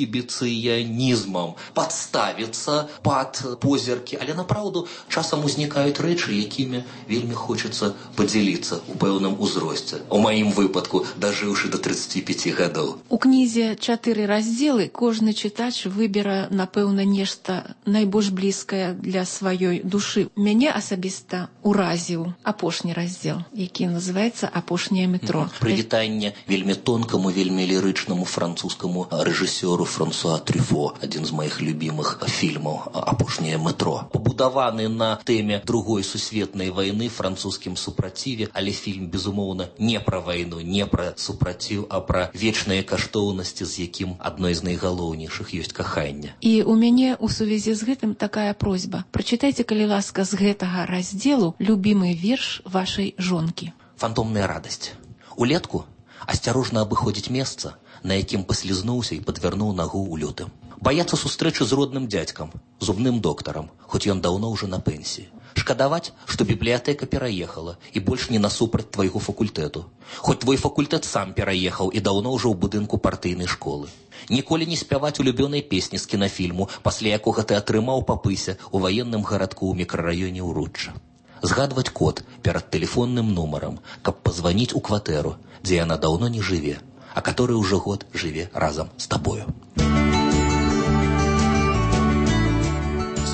Speaker 7: эксгібіцыянізмам, падставіцца пад позіркі, але напраўду часам узнікаюць рэчы, якімі вельмі хочацца падзяліцца ў пэўным узросце. У маім выпадку, дажыўшы да трыццаці пяці гадоў.
Speaker 6: У кнізе чатыры раздзелы, кожны чытач выбера, напэўна, нешта найбольш блізкае для сваёй душы. Мяне асабіста уразіў апошні раздзел, які называецца «Апошняе метро».
Speaker 7: Прывітанне вельмі тонкаму, вельмі лірычнаму французскаму рэжысёру Франсуа Трюфо, адзін з маіх любімых фільмаў «Апошняе метро». Пабудаваны на тэме другой сусветнай вайны, французскім супраціве, але фільм, безумоўна, не пра вайну, не пра супраціў, а пра вечныя каштоўнасці, з якім адной з найгалоўнейшых ёсць каханне.
Speaker 6: І у мяне ў сувязі з гэтым такая просьба. Прачытайце, калі ласка, з гэтага раздзелу любімы верш вашай жонкі.
Speaker 7: Фантомная радасць. Улетку асцярожна абыходзіць месца, на якім паслізнуўся і падвярнуў нагу ў лютым. Баяцца сустрэчы з родным дзядзькам, зубным доктарам, хоць ён даўно ўжо на пенсіі. Шкадаваць, што бібліятэка пераехала і больш не насупраць твайго факультэту. Хоць твой факультэт сам пераехаў і даўно ўжо ў будынку партыйнай школы. Ніколі не спяваць улюбёнай песні з кінафільму, пасля якога ты атрымаў па пысе ў ваенным гарадку ў мікрараёне Ўручча. Згадваць код перад тэлефонным нумарам, каб пазваніць у кватэру, дзе яна даўно не жыве, а который ўжо год жыве разам з табою.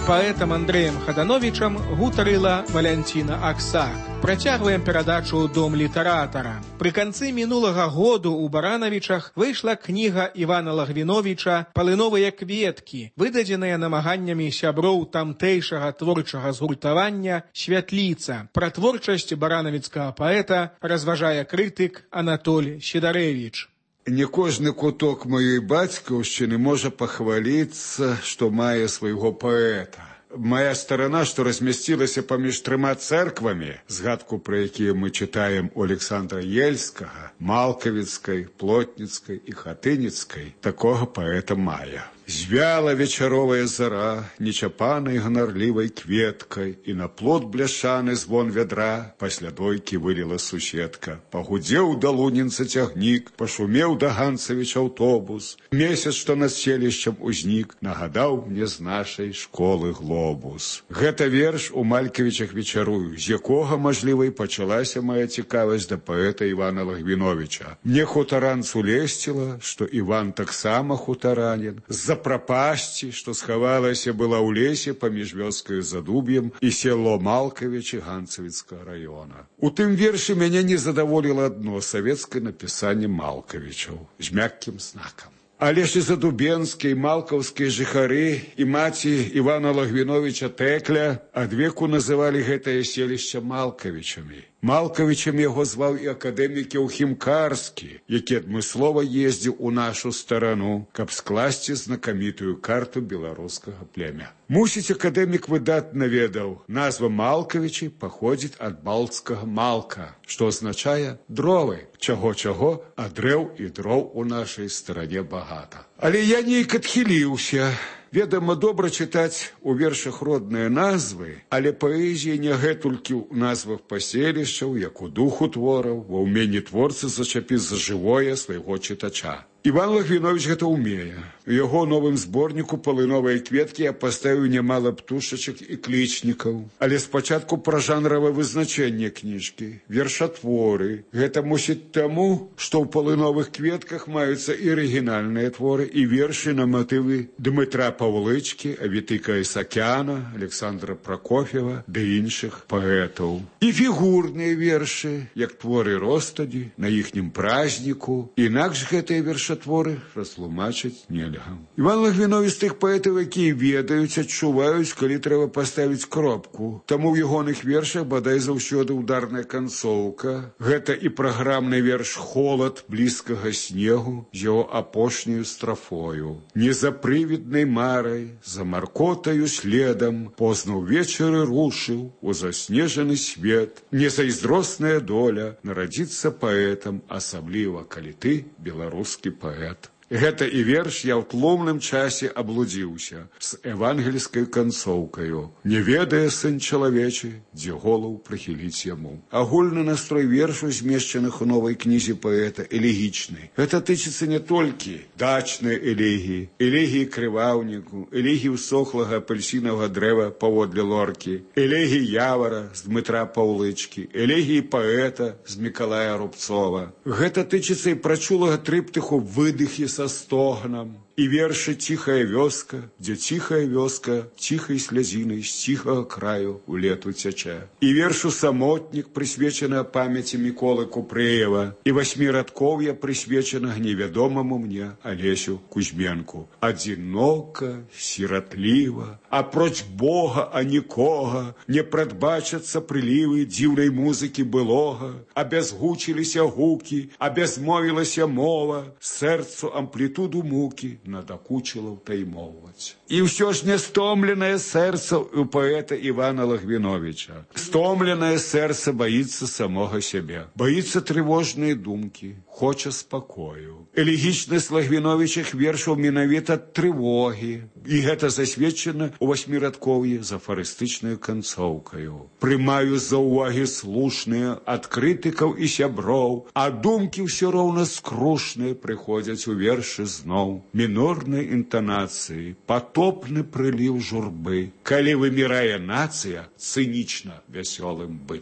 Speaker 12: паэтам Андрэем Хадановічам гутарыла Валянціна Аксак. Працягваем перадачу «Дом літаратара». Пры канцы мінулага году ў Баранавічах выйшла кніга Івана Лагвіновіча «Палыновыя кветкі», выдадзеная намаганнямі сяброў тамтэйшага творчага згуртавання «Святліца». Пра творчасць баранавіцкага паэта разважае крытык Анатоль Сідарэвіч.
Speaker 8: Не кожны куток маёй бацькаўшчыны можа пахваліцца, што мае свайго паэта. Моя старана, што размясцілася паміж трыма цэрквамі, згадку пра якія мы чытаем у Александра Ельскага, Малкавіцкай, Плотніцкай і Хатыніцкай, такога паэта мае. Звяла вечаровая зара, нечапанай ганарлівай кветкай, і на плот бляшаны звон вядра пасля дойкі выліла суседка. Пагудзеў да лунінца цягнік, пашумеў да Ганцавіч аўтобус. Месяц, што над селішчам узнік, нагадаў мне з нашай школы глобус. Гэта верш у Малькавічах вечарую, з якога, мажліва, і пачалася моя цікавасць да паэта Івана Лагвіновіча. Мне хутаранцу лесціла, што Іван таксама хутаранін, з-за прапасці, што схавалася была ў лесе паміж вёскаю Задуб'ем і село Малкавічы Ганцавіцкага раёна. У тым вершы мяне не задаволіла адно савецкае напісанне Малкавічаў з мяккім знакам. Але ж і задубенскія, і малкаўскія жыхары, і маці Івана Лагвіновіча Тэкля адвеку называлі гэтае селішча Малкавічамі. Малкавічам яго зваў і акадэмік Еўхім-Карскі, які адмыслова ездзіў у нашу старану, каб скласці знакамітую карту беларускага племя. Мусіць, акадэмік выдатна ведаў, назва Малкавічы паходзіць ад балцкага малка, што азначае дровы. Чаго-чаго, а дрэў і дроў у нашай старане багата. Але я нейк адхіліўся. Ведама, добра чытаць у вершах родныя назвы, але паэзія не гэтулькі ў назвах паселішчаў, як у духу твораў, ва ўменні творцы зачапіць за жывое свайго чытача. Іван Лагвіновіч гэта ўмее. У яго новым зборніку «Палыновыя кветкі» я паставіў нямала птушачак і клічнікаў. Але спачатку пра жанравае вызначэнне кніжкі. Вершатворы. Гэта мусіць таму, што ў «Палыновых кветках» маюцца і арыгінальныя творы, і вершы на матывы Дмытра Паўлычкі, Авітыка Ісакяна, Александра Пракоф'ева ды іншых паэтаў. І фігурныя вершы, як творы Ростаді, на іхнім празніку. Інакш гэтыя вершатворы растлумачыць нельга. Іван Лагвіновіч з тых паэтаў, якія ведаюць, адчуваюць, калі трэба паставіць кропку. Таму ў ягоных вершах бадай заўсёды ударная канцоўка. Гэта і праграмны верш «Холад блізкага снегу» з яго апошняю страфою. Не за прывіднай марай, за маркотаю следам, позна ўвечары рушыў у заснежаны свет. Незайздросная доля нарадзіцца паэтам, асабліва, калі ты беларускі паэт. Гэта і верш я ў тлумным часе аблудзіўся з евангельскай канцоўкаю. Не ведае сын чалавечы, дзе голаў прыхіліць яму. Агульны настрой вершаў, змешчаных у новай кнізе паэта, элегічны. Гэта тычыцца не толькі дачнай элегіі, элегіі крываўніку, элегіі ўсохлага апельсінавага дрэва паводле лоркі, элегіі явара з Дмытра Паўлычкі, элегіі паэта з Мікалая Рубцова. Гэта тычыцца і прачулага трыптыху «Выдыхі со стогнам», і вершы «Ціхая вёска», дзе ціхая вёска ціхай слязінай з ціхага краю ў лету цячэ. І вершу «Самотнік», прысвечана памяці Міколы Купрэева, і васьмірадкоўя, прысвечанага невядомаму мне Алесю Кузьменку. Адзінока, сіратліва, апроч Бога, а нікога, не прадбачацца прылівы дзіўнай музыкі былога, абязгучыліся гукі, абязмовілася мова, сэрцу амплітуду мукі надакучыла ўтаймоўваць. І ўсё ж не стомленае сэрца у паэта Івана Лагвіновіча. Стомленае сэрца баіцца самога сябе, баіцца трывожныя думкі, хоча спакою. Элегічнасць Лагвіновічых вершаў менавіта трывогі, і гэта засведчана ў васьмірадкоўі з афарыстычнаю канцоўкаю. Прымаю за ўвагі слушныя ад крытыкаў і сяброў, а думкі ўсё роўна скрушныя прыходзяць у вершы зноў. Мінорнай інтанацыі, патопны прыліў журбы, калі вымірае нацыя, цынічна вясёлым быць.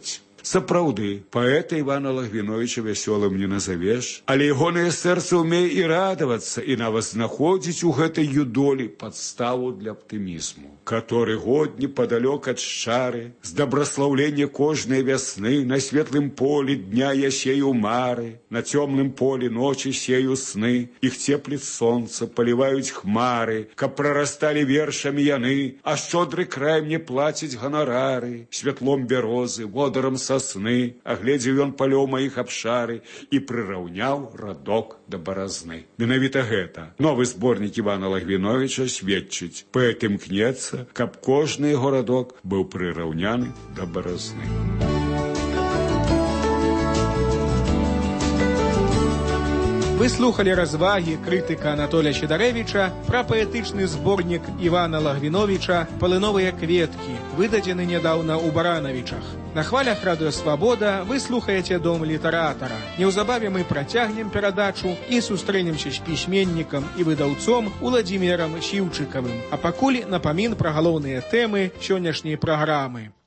Speaker 8: Сапраўды, паэта Івана Лагвіновіча вясёлым не назавеш, але ягонае сэрца ўмее і радавацца, і нават знаходзіць у гэтай юдолі падставу для аптымізму, который год непадалёк ад шчары, з дабраслаўлення кожнай вясны, на светлым полі дня я сею мары, на цёмным полі ночі сею сны, іх цепліць сонца, паліваюць хмары, каб прарасталі вершамі яны, а шчодры край мне плаціць ганарары, святлом бярозы, водарам сасны, агледзеў ён палёў маіх абшары і прыраўняў радок да баразны. Менавіта гэта новы зборнік Івана Лагвіновіча сведчыць. Паэт імкнецца, каб кожны яго радок быў прыраўняны да баразны.
Speaker 12: Вы слухали развагі крытыка Анатолія Щедарэвіча пра паэтычны зборнік Івана Лагвіновіча «Палыновыя кветкі», выдадзены нядаўна ў Баранавічах. На хвалях Радыё Свабода вы слухаеце Дом літаратара. Неўзабаве мы працягнем перадачу і сустрэнемся з пісьменнікам і выдаўцом Уладзімірам Сіўчыкавым. А пакуль напамін пра галоўныя тэмы сённяшняй праграмы.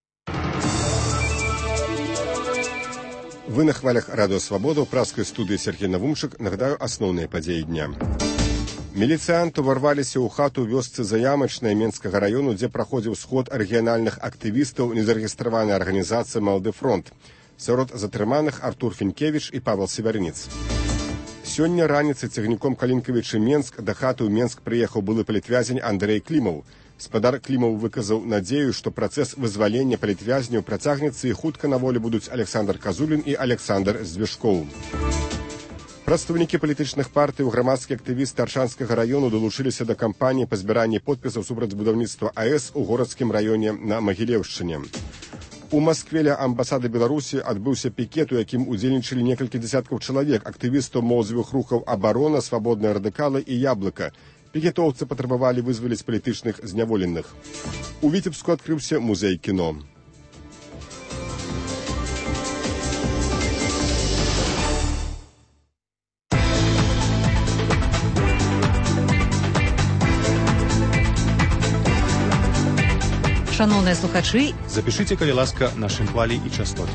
Speaker 1: Вы на хвалях Радыё Свабода ў праскай студыі Сергей Навумшык. Нагадаю асноўныя падзеі дня. Міліцыянты ўварваліся ў хату вёсцы Заямачнай Менскага раёну, дзе праходзіў сход рэгіянальных актывістаў незарэгістраванай арганізацыі «Малады фронт». Сярод затрыманых Артур Фінкевіч і Павел Севярніц. Сёння раніцай цягніком Калінкавічы Менск да хаты ў Менск прыехаў былы палітвязень Андрэй Клімаў. Спадар Клімаў выказаў надзею, што працэс вызвалення палітвязняў працягнецца і хутка на волі будуць Александр Казулін і Александр Звешкоў. Прадстаўнікі палітычных партый, грамадскія актывісты Аршанскага раёну далучыліся да кампаніі па збіранні подпісаў супраць будаўніцтва АЭС у горадскім раёне на Магілеўшчыне. У Маскве ля амбасады Беларусі адбыўся пікет, у якім удзельнічалі некалькі дзясяткаў чалавек, актывістаў моўзавых рухаў «Абарона», «Свабодныя радыкалы» і «Яблыка». Пікетоўцы патрабавалі вызваліць палітычных зняволеных. У Віцебску адкрыўся музей кіно.
Speaker 16: Шановныя слухачы,
Speaker 18: запішыце, калі ласка, нашы хвалі і частоты.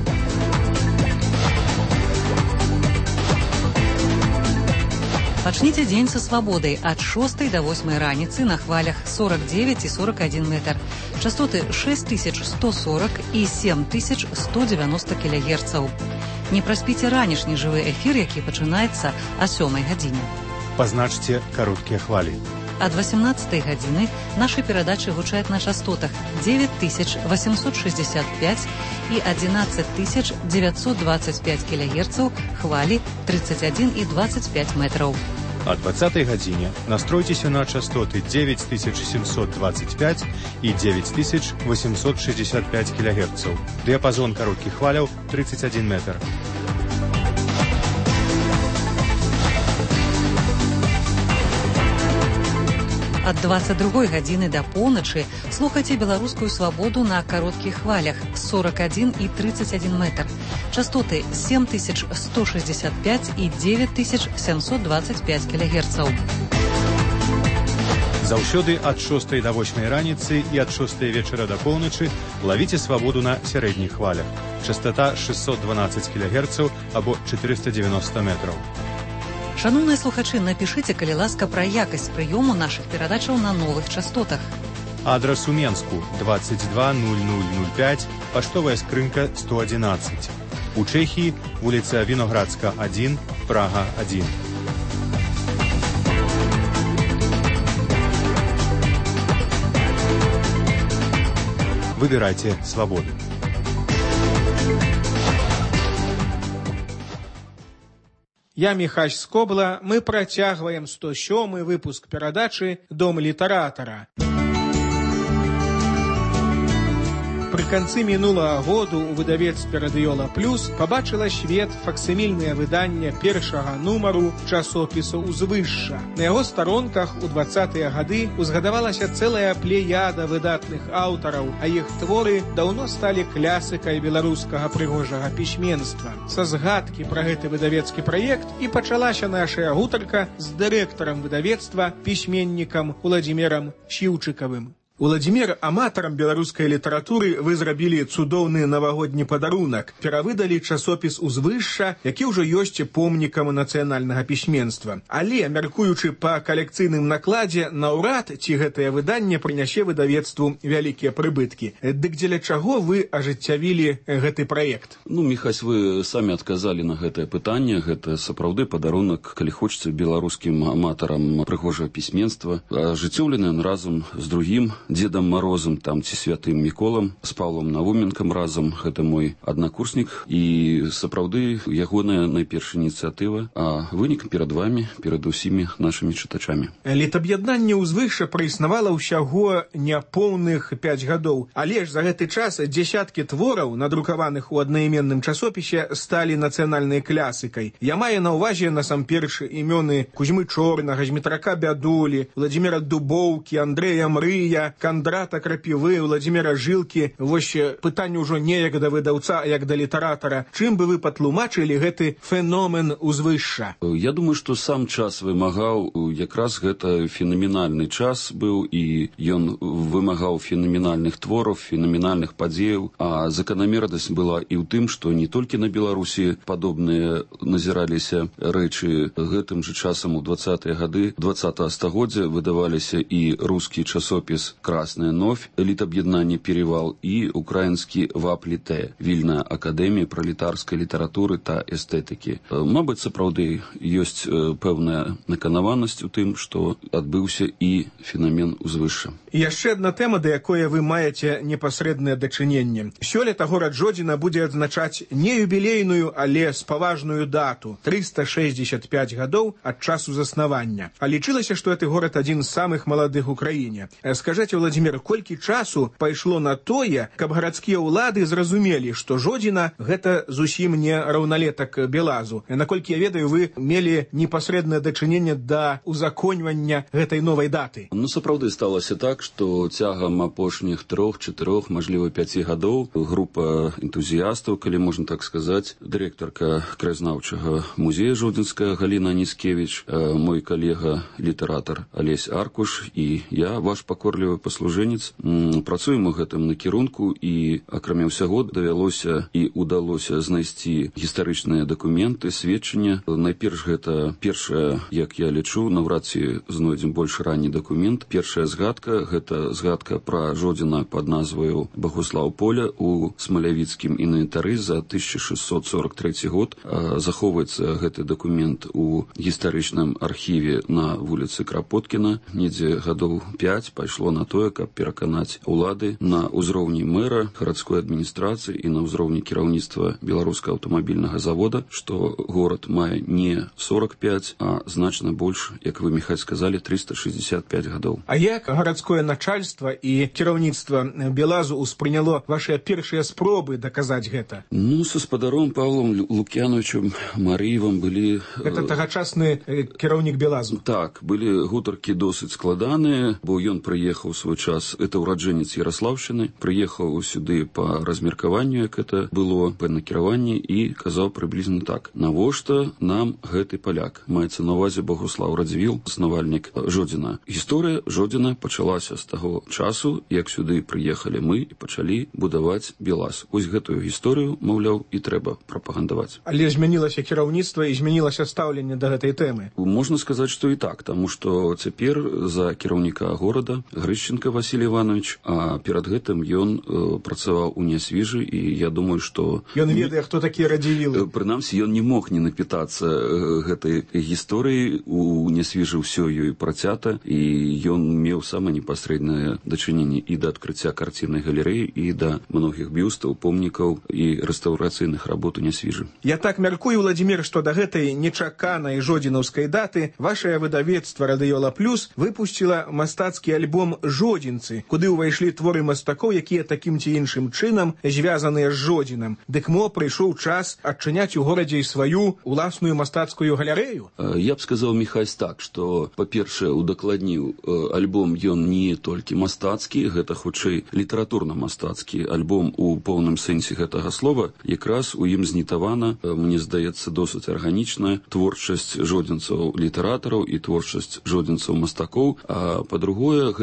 Speaker 16: Пачніце дзень са свабодай ад шостай да восьмай раніцы на хвалях сорок девять і сорок один метр. Частоты шесть тысяч сто сорок і семь тысяч сто девяносто кілогерцаў. Не праспіце ранішні жывы эфір, які пачынаецца о сёмай гадзіне.
Speaker 18: Пазначце кароткія хвалі.
Speaker 16: Ад восемнадцатай гадзіны нашы перадачы гучаць на частотах девять тысяч восемьсот шестьдесят пять і одиннадцать тысяч девятьсот двадцать пять кілогерцаў, хвалі тридцать один і двадцать пять метраў.
Speaker 18: О двадцатай гадзіне настройцеся на частоты девять тысяч семьсот двадцать пять і девять тысяч восемьсот шестьдесят пять кілогерцаў. Дыяпазон кароткіх хваляў тридцать один метр.
Speaker 16: Ад двадцать другой гадзіны да поўначы слухайце беларускую свабоду на кароткіх хвалях сорок один і тридцать один метр. Частоты семь тысяч сто шестьдесят пять і девять тысяч семьсот двадцать пять кілогерцаў.
Speaker 18: Заўсёды ад шостай да восьмай раніцы і ад шостай вечара да поўначы лавіце свабоду на сярэдніх хвалях. Частота шестьсот двенадцать кілогерцаў або четыреста девяносто метров.
Speaker 16: Шановныя слухачы, напішыце, калі ласка, пра якасць прыёму нашых перадачаў на новых частотах.
Speaker 18: Адрас у Менску двадцать два ноль ноль ноль пять, паштовая скрынка сто одиннадцать. У Чэхіі вуліца Віноградска один, Прага один. Выбирайте свободу.
Speaker 12: Я Міхась Скобла, мы працягваем сто сёмы выпуск перадачы «Дом літаратара». Пры канцы мінулага году ў выдавецтве «Радыёла Плюс» пабачыла свет факсімільнае выданне першага нумару часопісу «Узвышша». На яго старонках у дваццатыя гады узгадавалася цэлая плеяда выдатных аўтараў, а іх творы даўно сталі клясыкай беларускага прыгожага пісьменства. Са згадкі пра гэты выдавецкі праект і пачалася нашая гутарка з дырэктарам выдавецтва, пісьменнікам Уладзімірам Сіўчыкавым. Уладзімір, аматарам беларускай літаратуры вы зрабілі цудоўны навагодні падарунак. Перавыдалі часопіс «Узвышша», які ўжо ёсць помнікам нацыянальнага пісьменства. Але, мяркуючы па калекцыйным накладзе, наўрад ці гэтае выданне прынясе выдавецтву вялікія прыбыткі. Дык дзеля чаго вы ажыццявілі гэты праект?
Speaker 9: Ну, Міхась, вы самі адказалі на гэтае пытанне. Гэта сапраўды падарунак, калі хочацца, беларускім аматарам прыгожага пісьменства. Ажыццёўлены ён разам з другім Дзедам Марозам, там ці Святым Міколам, з Паўлом Навуменкам разам. Гэта мой аднакурснік. І сапраўды ягоная найпершая ініцыятыва. А вынік перад вамі, перад усімі нашымі чытачамі.
Speaker 12: Літаб'яднанне «Узвышша» праіснавала ўсяго няпоўных пяць гадоў. Але ж за гэты час дзесяткі твораў, надрукаваных у аднайменным часопісе, сталі нацыянальнай класікай. Я маю на ўвазе насамперш імёны Кузьмы Чорнага, Змітрака Бядулі, Владзіміра Дубоўкі, Андрэя Мрыя, Кандрата Крапівы, Владзіміра Жылкі. Вось пытанне ўжо не як да выдаўца, а як да літаратара. Чым бы вы патлумачылі гэты феномен «Узвышша»?
Speaker 9: Я думаю, што сам час вымагаў, якраз гэта фенаменальны час быў, і ён вымагаў фенаменальных твораў, фенаменальных падзеяў. А заканамернасць была і ў тым, што не толькі на Беларусі падобныя назіраліся рэчы. Гэтым жа часам у двадцатыя гады двадцатага стагоддзя выдаваліся і рускі часопіс «Красная новь», літаб'яднанне «Перевал» і украінскі «Вапліте», вільная акадэмія пралетарскай літаратуры та эстэтыкі. Мабыць, сапраўды ёсць пэўная наканаванасць у тым, што адбыўся і феномен «Узвышша».
Speaker 12: І яшчэ адна тэма, да якой вы маеце непасрэднае дачыненне. Сёлета горад Жодзіна будзе адзначаць не юбілейную, але спаважную дату – трыста шэсцьдзесят пяць гадоў ад часу заснавання. А лічылася, што гэты горад адзін з самых маладых у краіне. Скажаце, Владзімір, колькі часу пайшло на тое, каб гарадскія ўлады зразумелі, што Жодзіна – гэта зусім не раўналетак Белазу. Наколькі я ведаю, вы мелі непасрэднае дачыненне да узаконьвання гэтай новай даты.
Speaker 9: Ну, сапраўды сталася так, што цягам апошніх трох, чатырох, мажліва, пяці гадоў група энтузіястаў, калі можна так сказаць, дырэктарка краязнаўчага музея Жодзінская Галіна Аніскевіч, мой калега, літаратар Алесь Аркуш і я, ваш пакорлівы паслужэнец, працуем у гэтым накірунку, і акрамя ўсяго давялося і удалося знайсці гістарычныя дакументы, сведчання. Найперш гэта першая, як я лічу, наўрад ці знойдзем больш ранні дакумент. Першая згадка, гэта згадка пра Жодзіна пад назваю Багуслаў Поля у смалявіцкім інвентары за тысяча шестьсот сорок трэці год. Захоўваецца гэты дакумент у гістарычным архіве на вуліцы Крапоткіна. Недзе гадоў пяць пайшло на тое, каб пераканаць улады на ўзроўні мэра, гарадской адміністрацыі і на ўзроўні кіраўніцтва беларускага аўтамабільнага завода, што горад мае не сорок пять, а значна больш, як вы, Міхась, сказалі, трыста шэсцьдзесят пять гадоў.
Speaker 12: А як гарадское начальства і кіраўніцтва Белазу ўспрыняло вашыя першыя спробы даказаць гэта?
Speaker 9: Ну, са спадаром Павлом Лукьяновичем Марыевым былі...
Speaker 12: Гэта тагачасны кіраўнік Белазу.
Speaker 9: Так, былі гутаркі досыць складаныя, бо ён прыехаў свой час, это ураджэнец Ярослаўшчыны, прыехаў сюды па размеркаванню, як это было, па накіраванні, і казаў прыблізна так: навошта нам гэты паляк? Маецца на ўвазе Багуслаў Радзівіл, заснавальнік Жодзіна. Гісторыя Жодзіна пачалася з таго часу, як сюды прыехалі мы і пачалі будаваць Белаз. Вось гэтую гісторыю, маўляў, і трэба прапагандаваць.
Speaker 12: Але змянілася кіраўніцтва і змянілася стаўленне да гэтай тэмы.
Speaker 9: Можна сказаць, што і так, таму што цяпер за кіраўніка горада Грышченка Васіль Іванович, а перад гэтым ён э, працаваў у Нясвіжы, і я думаю, што...
Speaker 12: Ён ведае, хто такія Радзівілы.
Speaker 9: Прынамсі, ён не мог не напітацца гэтай гісторыі. У Нясвіжы ўсё ёй працята, і ён меў самае непасрэднае дачыненне і да адкрыцця карціннай галерэі, і да многіх бюстаў, помнікаў і рэстаўрацыйных работ у Нясвіжы.
Speaker 12: Я так мяркую, Владзімір, што да гэтай нечаканай жодзінаўскай даты вашае выдавецтва «Радыёла Плюс» выпусціла мастацкі альбом «Жодзінцы», куды ўвайшлі творы мастакоў, якія такім ці іншым чынам звязаныя з Жодзінам. Дык мо прыйшоў час адчыняць у горадзе і сваю уласную мастацкую галерэю?
Speaker 9: Я б сказаў, Міхась, так, што, па-першае, удакладніў, альбом ён не толькі мастацкі, гэта хутчэй літаратурна-мастацкі альбом у поўным сэнсе гэтага слова. Якраз у ім знітавана, мне здаецца, досыць арганічная творчасць жодзінцаў літаратараў і творчасць жодзінцаў мастакоў. А па-другое, гэты альбом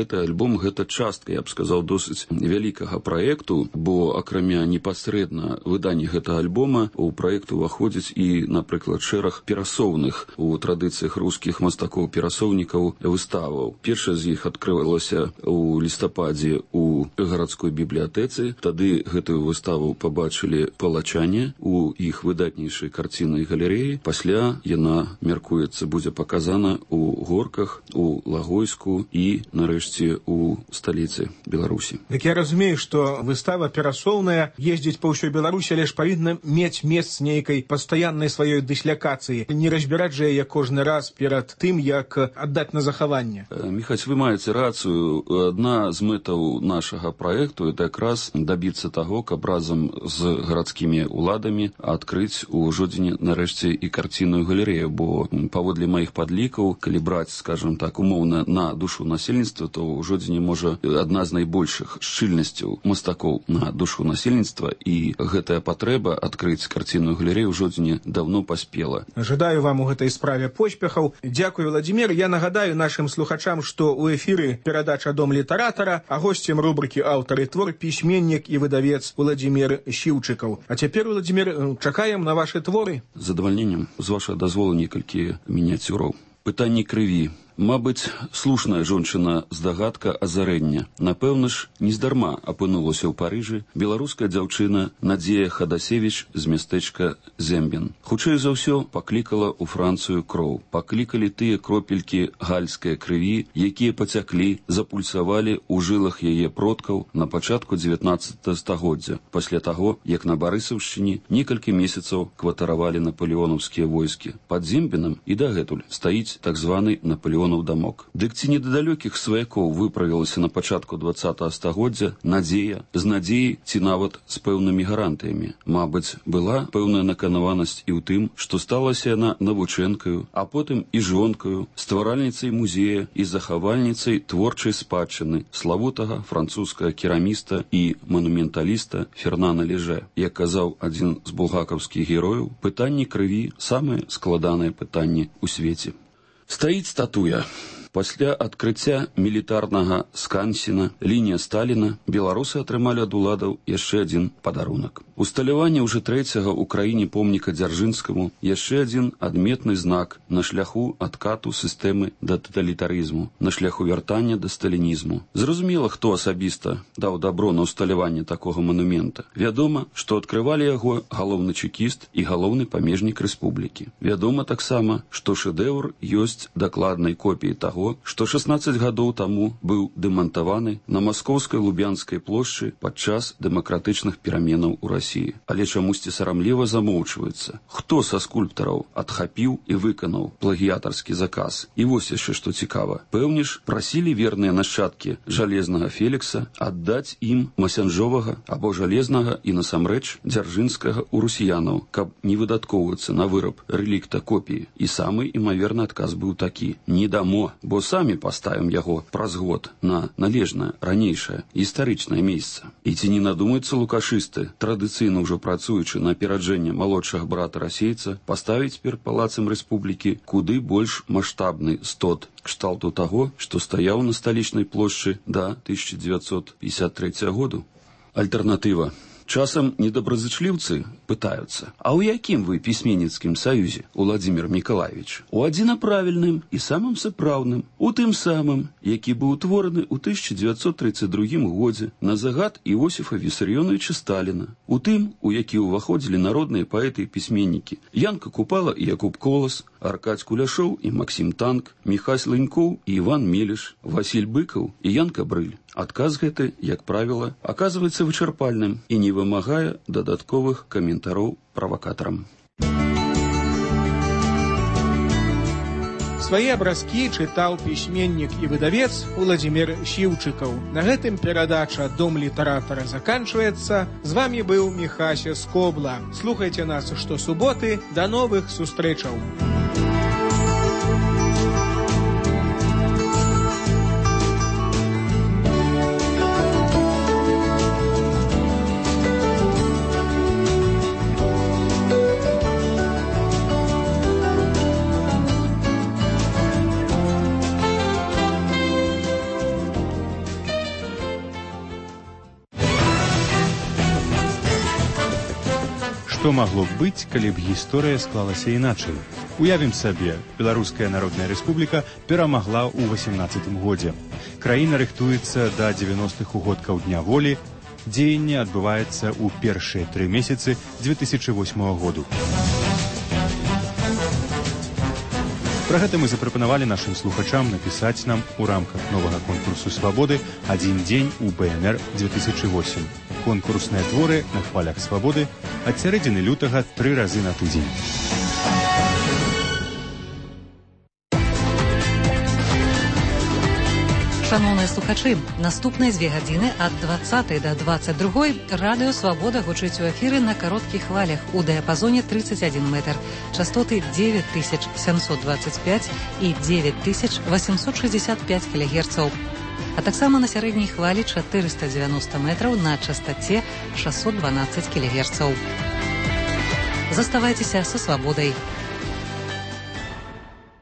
Speaker 9: альбом гэта частка, я б сказаў, досыць вялікага праекту, бо акрамя непасрэдна выдання гэтага альбома у праект уваходзіць і, напрыклад, шэраг перасоўных у традыцыях рускіх мастакоў-перасоўнікаў выставаў. Першая з іх адкрывалася у лістападзе у гарадской бібліятэцы. Тады гэтую выставу пабачылі палачане у іх выдатнейшай карціннай галерэі. Пасля яна, мяркуецца, будзе паказана у Горках, у Лагойску і, нарэшце, у сталіцы Беларусі.
Speaker 12: Так я разумею, што выстава перасоўная, ездзіць па ўсёй Беларусі, але ж павінна мець месц нейкай пастаяннай сваёй дыслякацыі. Не разбіраць жа яе кожны раз перад тым, як аддаць на захаванне.
Speaker 9: Міхась, вы маеце рацыю. Адна з мэтаў нашага праекту это якраз дабіцца таго, каб разам з гарадскімі ўладамі адкрыць у жодзіне, нарэшце, і карцінную галерэю, бо паводле маіх падлікаў, калі браць, скажем так, умоўна на душу насельніцтва, то ў жодзіне можа адна з найбольшых шчыльнасцяў мастакоў на душу насельніцтва, і гэтая патрэба адкрыць карцінную галерэю ў жодзіне даўно паспела.
Speaker 12: Жадаю вам у гэтай справе поспехаў. Дзякую, Владзімір. Я нагадаю нашым слухачам, што ў эфіры перадача «Дом літаратара», а госцем рубрыкі «Аўтар і твор» пісьменнік і выдавец Владзімір Сіўчыкаў. А цяпер, Владзімір, чакаем на вашы творы.
Speaker 9: З задавальненнем, з вашага дазволу некалькі мініяцюраў. Пытанні крыві. Мабыць, слушная жончына здагадка азарэння. Напэўна ж, нездарма апынулася ў Парыжы беларуская дзяўчына Надзея Хадасевіч з мястэчка Зембін. Хутчэй за ўсё паклікала ў Францыю кроў. Паклікалі тыя кропелькі гальскай крыві, якія пацяклі, запульсавалі ў жылах яе продкаў на пачатку дзевятнаццатага стагоддзя, пасля таго, як на Барысаўшчыне некалькі месяцаў кватаравалі напалеонаўскія войскі. Пад Зембінам і дагэтуль стаіць так званы Напалеон дамок. Дык ці не да далёкіх сваякоў выправілася на пачатку дваццатага стагоддзя Надзея з надзеяй ці нават з пэўнымі гарантыямі. Мабыць, была пэўная наканаванасць і ў тым, што сталася яна навучэнкаю, а потым і жонкаю, стваральніцай музея і захавальніцай творчай спадчыны славутага французскага кераміста і манументаліста Фернана Леже. Як казаў адзін з булгакаўскіх герояў, пытанні крыві самыя складаныя пытанні ў свеце. Стаіць статуя. Пасля адкрыцця мілітарнага скансена лінія Сталіна беларусы атрымалі ад уладаў яшчэ адзін падарунак. Усталяванне ўжо трэцяга ў краіне помніка Дзяржынскаму яшчэ адзін адметны знак на шляху адкату сістэмы да таталітарызму, на шляху вяртання да сталінізму. Зразумела, хто асабіста даў дабро на усталяванне такога манумента. Вядома, што адкрывалі яго галоўны чекіст і галоўны памежнік рэспублікі. Вядома таксама, што шэдэўр ёсць дакладнай копіяй таго, што шаснаццаць гадоў таму быў дэмантаваны на маскоўскай Лубянскай плошчы падчас дэмакратычных пераменаў у Расіі. Але чамусьці сарамліва замоўчваецца, хто са скульптараў адхапіў і выканаў плагіятарскі заказ. І вось яшчэ што цікава. Пэўніш, прасілі верныя нашчадкі жалезнага Фелікса аддаць ім масянжовага або жалезнага і насамрэч дзяржынскага ў русіянаў, каб не выдаткоўвацца на выраб рэлікта копіі. І самы імаверны адказ быў такі: не дамо, бо самі паставім яго праз год на належнае, ранейшае, гістарычнае месца. І ці не надумаюцца лукашысты, традыцыйна ўжо працуючы на апераджэнне малодшага брата расейца, паставіць перад палацам рэспублікі куды больш маштабны стот кшталту таго, што стаяў на сталічнай плошчы да тысяча дзевяцьсот пятьдесят трэцяга году. Альтэрнатыва. Часам недобразычліўцы пытаюцца: а ў якім вы пісьменніцкім саюзе, Уладзімір Мікалаевіч? У адзінаправільным і самым сапраўдным, у тым самым, які быў утвораны ў тысяча дзевяцьсот трыццаць другім годзе на загад Іосіфа Вісарыёновіча Сталіна, у тым, у які ўваходзілі народныя паэты і пісьменнікі Янка Купала і Якуб Колас, Аркадзь Куляшоў і Максім Танк, Міхась Лынькоў і Іван Меліш, Васіль Быкаў і Янка Брыль. Адказ гэты, як правіла, аказваецца вычарпальным і не вымагае дадатковых каментароў правакатарам.
Speaker 12: Свае абразкі чытаў пісьменнік і выдавец Владзімір Сіўчыкаў. На гэтым перадача «Дом літаратара» заканчваецца. З вамі быў Міхася Скобла. Слухайце нас штосуботы. Да новых сустрэчаў!
Speaker 18: Што магло б быць, калі б гісторыя склалася іначай? Уявім сабе, Беларуская Народная Рэспубліка перамагла ў васямнаццатым годзе. Краіна рыхтуецца да дзевяностых угодкаў Дня волі. Дзеянне адбываецца ў першыя тры месяцы дзве тысячы восьмага году. Пра гэта мы запрапанавалі нашым слухачам напісаць нам у рамках новага конкурсу «Свабоды» «Адзін дзень у бэ эн эр две тысячы восем». Конкурсныя творы на хвалях «Свабоды» ад сярэдзіны лютага тры разы на тыдзень.
Speaker 10: Шановныя слухачы, наступныя дзве гадзіны ад дваццатай да дваццаць другой радыё «Свабода» гучыць у эфіры на кароткіх хвалях у дыяпазоне тридцать один метр, частоты девять тысяч семьсот двадцать пять і девять тысяч восемьсот шестьдесят пять кілогерцаў, а таксама на сярэдняй хвалі четыреста девяносто метраў на частоце шестьсот двенадцать кілогерцаў. Заставайцеся са «Свабодай».